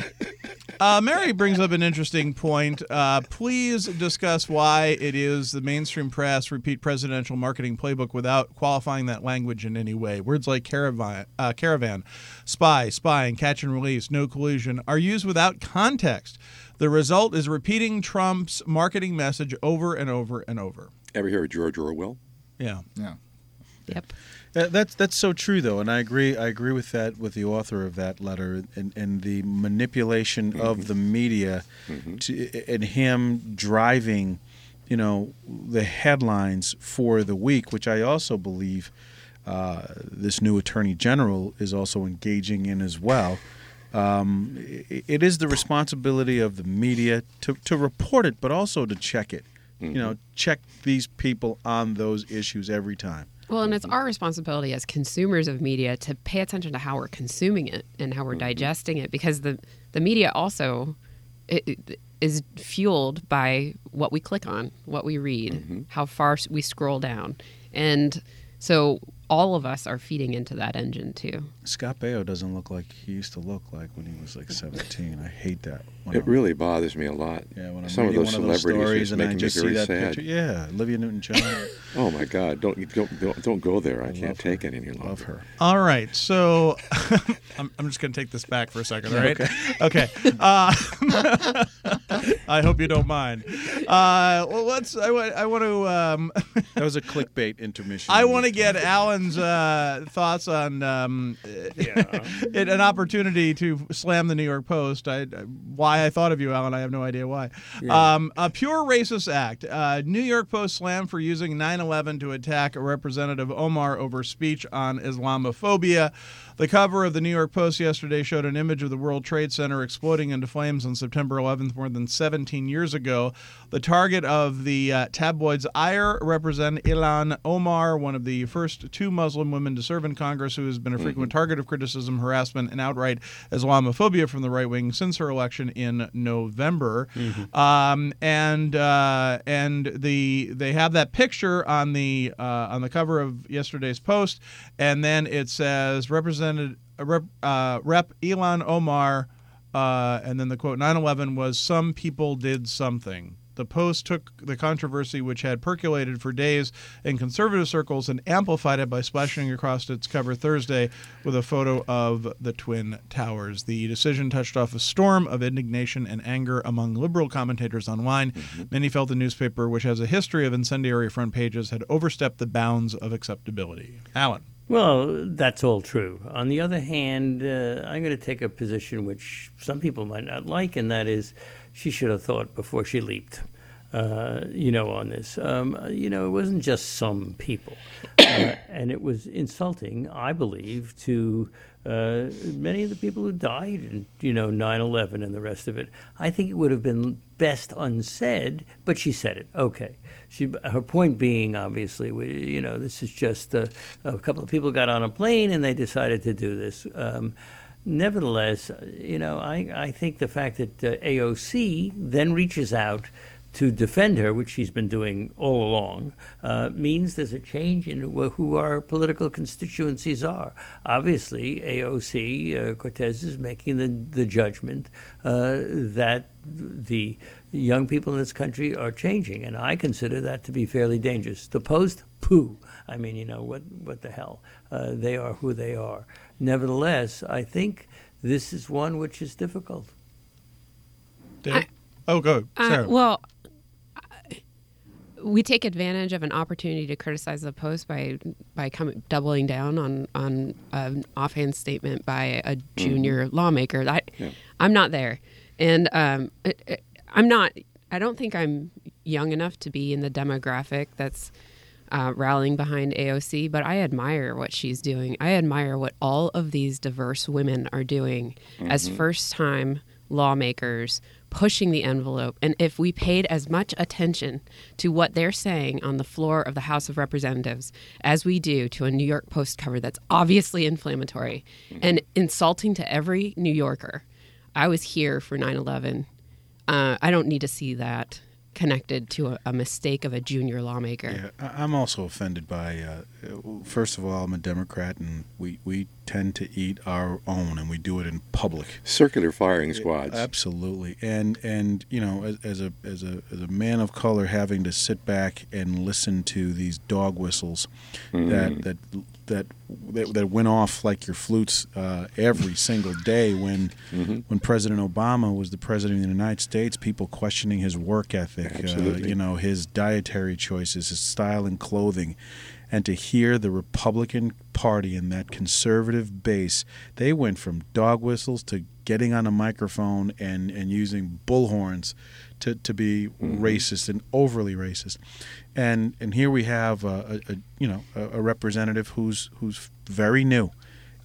Uh, Mary brings up an interesting point. Uh, please discuss why it is the mainstream press repeat presidential marketing playbook without qualifying that language in any way. Words like caravan, uh, caravan, spy, spying, catch and release, no collusion are used without context. The result is repeating Trump's marketing message over and over and over. Ever hear of George Orwell? Yeah. Yeah. Yep. Uh, that's that's so true, though, and I agree. I agree with that with the author of that letter, and, and the manipulation Mm-hmm. of the media, to, and him driving, you know, the headlines for the week, which I also believe uh, this new attorney general is also engaging in as well. Um, it, it is the responsibility of the media to to report it, but also to check it, You know, check these people on those issues every time. Well, and it's our responsibility as consumers of media to pay attention to how we're consuming it and how we're mm-hmm. digesting it, because the, the media also it, it is fueled by what we click on, what we read, mm-hmm. how far we scroll down. And so all of us are feeding into that engine too. Scott Baio doesn't look like he used to look like when he was like seventeen. I hate that. When it I'm, really bothers me a lot. Yeah, when I'm Some of reading those one of those celebrities stories just and I make me just see very that sad. picture. Yeah, Olivia Newton-John. Oh my God! Don't don't don't, don't go there. I, I can't take it any longer. Love her. All right, so I'm, I'm just going to take this back for a second, all right? Okay. okay. Uh, I hope you don't mind. Uh, well, let's. I, wa- I want to. Um, that was a clickbait intermission. I want to get Alan's uh, thoughts on um, Yeah. it, an opportunity to slam the New York Post. I, why I thought of you, Alan, I have no idea why. Yeah. Um, a pure racist act. Uh, New York Post slammed for using nine eleven to attack Representative Omar over speech on Islamophobia. The cover of the New York Post yesterday showed an image of the World Trade Center exploding into flames on September eleventh, more than seventeen years ago. The target of the uh, tabloid's ire, Representative Ilhan Omar, one of the first two Muslim women to serve in Congress, who has been a frequent mm-hmm. target of criticism, harassment, and outright Islamophobia from the right wing since her election in November. Mm-hmm. Um, and uh, and the they have that picture on the uh, on the cover of yesterday's Post, and then it says Representative uh, Rep, uh, Rep Ilhan Omar, uh, and then the quote nine eleven was "some people did something." The Post took the controversy, which had percolated for days in conservative circles, and amplified it by splashing across its cover Thursday with a photo of the Twin Towers. The decision touched off a storm of indignation and anger among liberal commentators online. Mm-hmm. Many felt the newspaper, which has a history of incendiary front pages, had overstepped the bounds of acceptability. Alan. Well, that's all true. On the other hand, uh, I'm going to take a position which some people might not like, and that is she should have thought before she leaped, uh, you know, on this. Um, you know, it wasn't just some people. Uh, and it was insulting, I believe, to uh, many of the people who died in, you know, nine eleven and the rest of it. I think it would have been best unsaid, but she said it. Okay. She, her point being, obviously, we, you know, this is just uh, a couple of people got on a plane and they decided to do this. Um, nevertheless, you know, I, I think the fact that uh, A O C then reaches out to defend her, which she's been doing all along, uh, means there's a change in who our political constituencies are. Obviously, A O C, uh, Cortez, is making the, the judgment uh, that the young people in this country are changing, and I consider that to be fairly dangerous. The Post, pooh. I mean, you know, what, what the hell? Uh, they are who they are. Nevertheless, I think this is one which is difficult. I, oh, go. Uh, well, we take advantage of an opportunity to criticize the Post by by coming doubling down on on an offhand statement by a junior mm-hmm. lawmaker. I, yeah. I'm not there, and um, it, it, I'm not. I don't think I'm young enough to be in the demographic that's uh, rallying behind A O C. But I admire what she's doing. I admire what all of these diverse women are doing mm-hmm. as first-time lawmakers, pushing the envelope. And if we paid as much attention to what they're saying on the floor of the House of Representatives as we do to a New York Post cover that's obviously inflammatory mm-hmm. and insulting to every New Yorker. I was here for nine eleven. Uh, I don't need to see that connected to a, a mistake of a junior lawmaker. Yeah, I'm also offended by, uh, first of all, I'm a Democrat, and we, we tend to eat our own, and we do it in public. Circular firing squads. Absolutely. And, and you know, as, as, a, as, a, as a man of color, having to sit back and listen to these dog whistles mm. that, that that that that went off like your flutes uh, every single day when mm-hmm. when President Obama was the president of the United States, people questioning his work ethic, uh, you know, his dietary choices, his style in clothing. And to hear the Republican Party and that conservative base, they went from dog whistles to getting on a microphone and, and using bullhorns to, to be mm-hmm. racist and overly racist. And and here we have a, a, a you know a, a representative who's who's very new,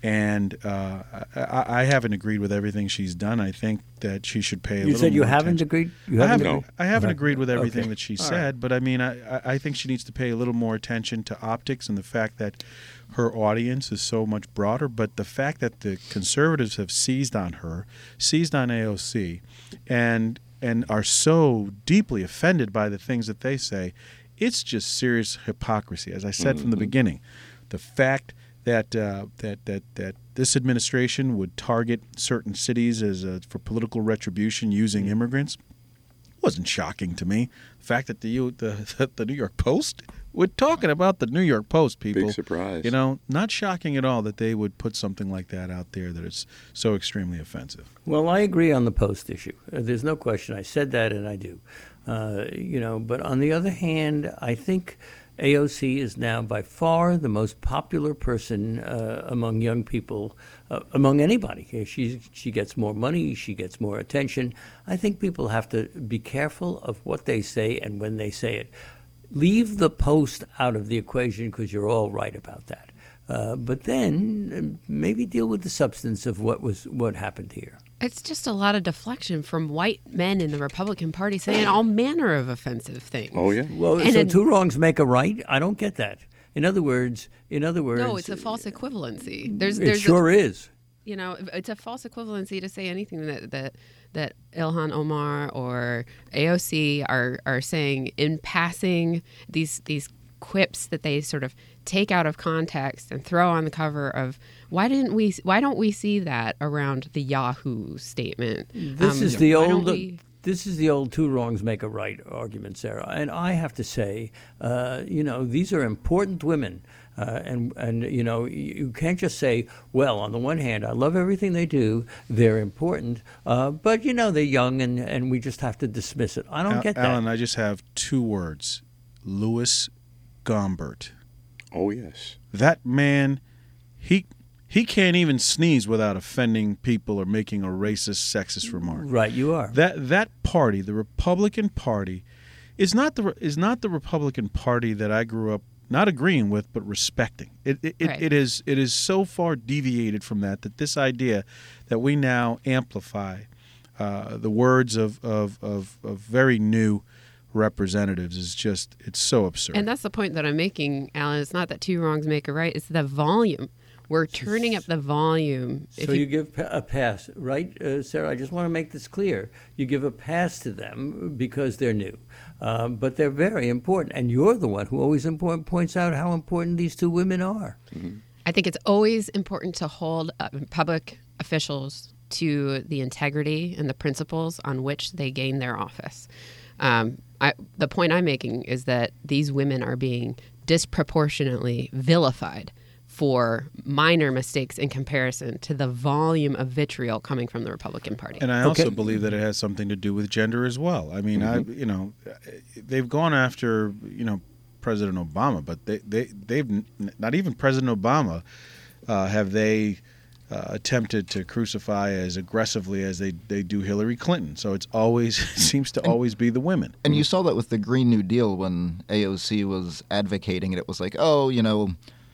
And uh, I, I haven't agreed with everything she's done. I think that she should pay a You little said you more haven't attention. agreed? You I haven't haven't, agreed? I haven't Okay. agreed with everything Okay. that she All said, right. but I mean, I, I- I think she needs to pay a little more attention to optics and the fact that her audience is so much broader. But the fact that the conservatives have seized on her, seized on A O C, and and are so deeply offended by the things that they say, it's just serious hypocrisy. As I said from the beginning, the fact that uh, that that that this administration would target certain cities as a, for political retribution using immigrants wasn't shocking to me. The fact that the U- the the New York Post, we're talking about the New York Post, people. Big surprise. You know, not shocking at all that they would put something like that out there that is so extremely offensive. Well, I agree on the post issue. Uh, there's no question. I said that, and I do. Uh, you know, but on the other hand, I think A O C is now by far the most popular person uh, among young people, uh, among anybody. She she gets more money, she gets more attention. I think people have to be careful of what they say and when they say it. Leave the post out of the equation because you're all right about that. Uh, but then uh, maybe deal with the substance of what was what happened here. It's just a lot of deflection from white men in the Republican Party saying all manner of offensive things. Oh, yeah. Well, And so it- two wrongs make a right. I don't get that. In other words, in other words, No, it's a false equivalency. There's, It there's sure a, is. You know, it's a false equivalency to say anything that that that Ilhan Omar or A O C are are saying in passing. These these quips that they sort of take out of context and throw on the cover of why didn't we why don't we see that around the Yahoo statement? This Um, is the why don't old. we- This is the old two wrongs make a right argument, Sarah. And I have to say, uh, you know, these are important women. Uh, and, and, you know, you you can't just say, well, on the one hand, I love everything they do. They're important. Uh, but, you know, they're young and, and we just have to dismiss it. I don't Al- get that. Alan, I just have two words: Louis Gombert. Oh, yes. That man, he he can't even sneeze without offending people or making a racist, sexist remark. Right, you are. That that party, the Republican Party, is not the is not the Republican Party that I grew up not agreeing with, but respecting. It it, Right. it, it is it is so far deviated from that that this idea that we now amplify uh, the words of, of, of, of very new representatives is just it's so absurd. And that's the point that I'm making, Alan. It's not that two wrongs make a right. It's the volume. We're turning up the volume. So you, give pa- a pass, right, uh, Sarah? I just want to make this clear. You give a pass to them because they're new, um, but they're very important. And you're the one who always important, points out how important these two women are. I think it's always important to hold uh, public officials to the integrity and the principles on which they gain their office. Um, I, the point I'm making is that these women are being disproportionately vilified for minor mistakes in comparison to the volume of vitriol coming from the Republican Party. And I also Okay. believe that it has something to do with gender as well. I mean, I you know, they've gone after you know President Obama, but they they they've n- not even President Obama uh, have they uh, attempted to crucify as aggressively as they, they do Hillary Clinton. So it's always it seems to always be the women. And you saw that with the Green New Deal when A O C was advocating it. It was like, oh, you know,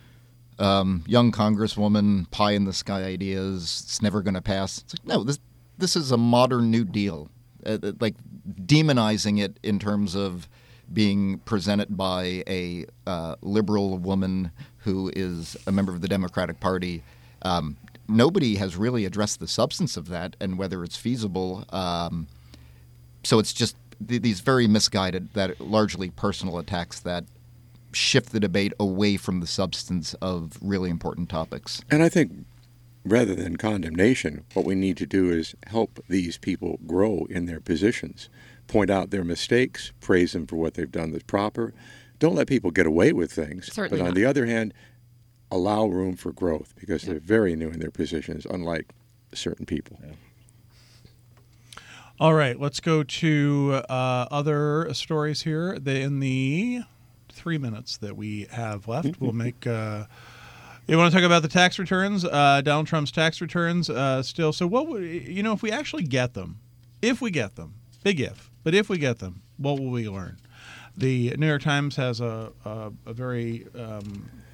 um, young congresswoman, pie in the sky ideas. It's never going to pass. It's like, no, this this is a modern New Deal. Uh, uh, like demonizing it in terms of being presented by a uh, liberal woman who is a member of the Democratic Party. Um, nobody has really addressed the substance of that and whether it's feasible. Um, so it's just th- these very misguided, that largely personal attacks that shift the debate away from the substance of really important topics. And I think rather than condemnation, what we need to do is help these people grow in their positions, point out their mistakes, praise them for what they've done that's proper. Don't let people get away with things. Certainly but on not. the other hand, allow room for growth because they're very new in their positions, unlike certain people. All right, let's go to uh, other stories here. The, in the three minutes that we have left, we'll make. Uh, you want to talk about the tax returns, uh, Donald Trump's tax returns uh, still. So, what would you know if we actually get them? If we get them, big if, but if we get them, what will we learn? The New York Times has a a, a very um,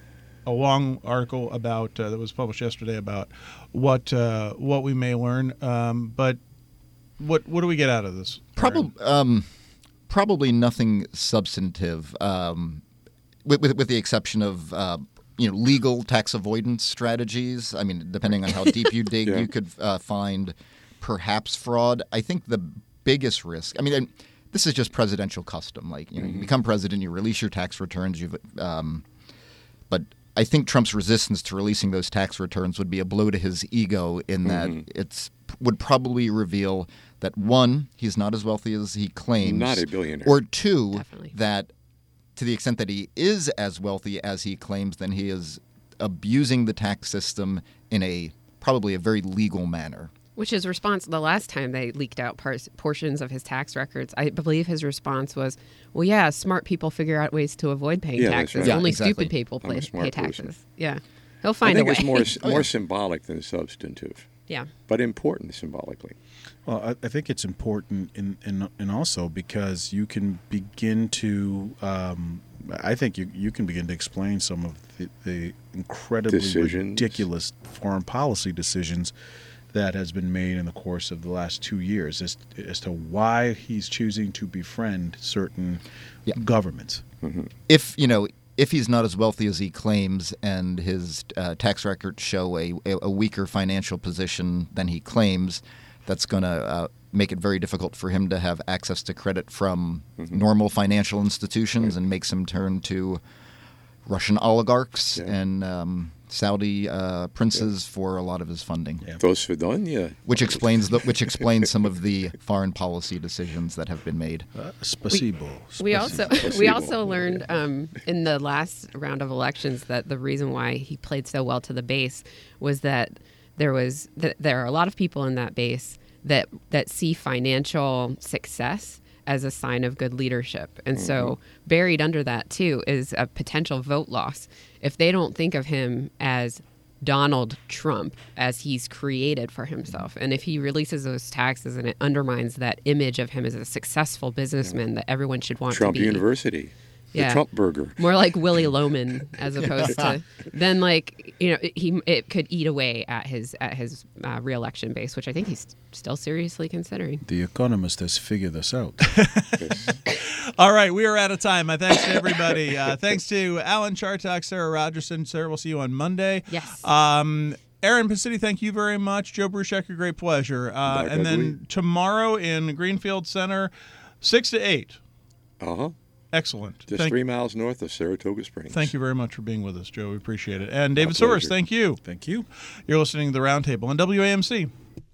a long article about uh, that was published yesterday about what uh, what we may learn. Um, but what what do we get out of this? Probably um, probably nothing substantive, um, with, with with the exception of. Uh, You know, legal tax avoidance strategies. I mean, depending on how deep you dig, Yeah. you could uh, find perhaps fraud. I think the biggest risk. I mean, and this is just presidential custom. Like, you know, you become president, you release your tax returns. You've, um, but I think Trump's resistance to releasing those tax returns would be a blow to his ego. In that it's would probably reveal that one, he's not as wealthy as he claims, Not a billionaire. or two, Definitely. that. To the extent that he is as wealthy as he claims, then he is abusing the tax system in a probably a very legal manner. Which his response the last time they leaked out parts, portions of his tax records, I believe his response was, "Well, yeah, smart people figure out ways to avoid paying Yeah, that's taxes. right. Yeah, Only exactly. stupid people I'm a pay, smart pay taxes." person. Yeah, he'll I find think a it's way. more Oh, more yeah. symbolic than substantive, yeah. but important symbolically. Well, I, I think it's important in, in, in also because you can begin to, um, I think you, you can begin to explain some of the, the incredibly Decisions. ridiculous foreign policy decisions that has been made in the course of the last two years as, as to why he's choosing to befriend certain Yeah. governments. If you know, if he's not as wealthy as he claims, and his uh, tax records show a, a weaker financial position than he claims, that's going to uh, make it very difficult for him to have access to credit from normal financial institutions, and makes him turn to Russian oligarchs Yeah. and um, Saudi uh, princes for a lot of his funding. Yeah. Gosvedonia. Which explains the which explains some of the foreign policy decisions that have been made. Uh, spasibo. We spasibo. also we also learned um, in the last round of elections that the reason why he played so well to the base was that there was that there are a lot of people in that base that that see financial success as a sign of good leadership. And so buried under that too is a potential vote loss if they don't think of him as Donald Trump as he's created for himself. And if he releases those taxes and it undermines that image of him as a successful businessman that everyone should want Trump to be. University. Yeah. The Trump burger. More like Willie Loman as opposed to then like, you know, he it could eat away at his at his uh, reelection base, which I think he's still seriously considering. The Economist has figured this out. All right, we are out of time. My thanks to everybody. Uh, thanks to Alan Chartock, Sarah Rogerson. Sarah, we'll see you on Monday. Yes. Um, Aaron Pacitti, thank you very much. Joe Brucheck, a great pleasure. Uh, Bye, and then Dudley. tomorrow in Greenfield Center, six to eight. Uh-huh. Excellent. Just thank, three miles north of Saratoga Springs. thank you very much for being with us, Joe. We appreciate it. And David pleasure. Soares, thank you. Thank you. You're listening to The Roundtable on W A M C.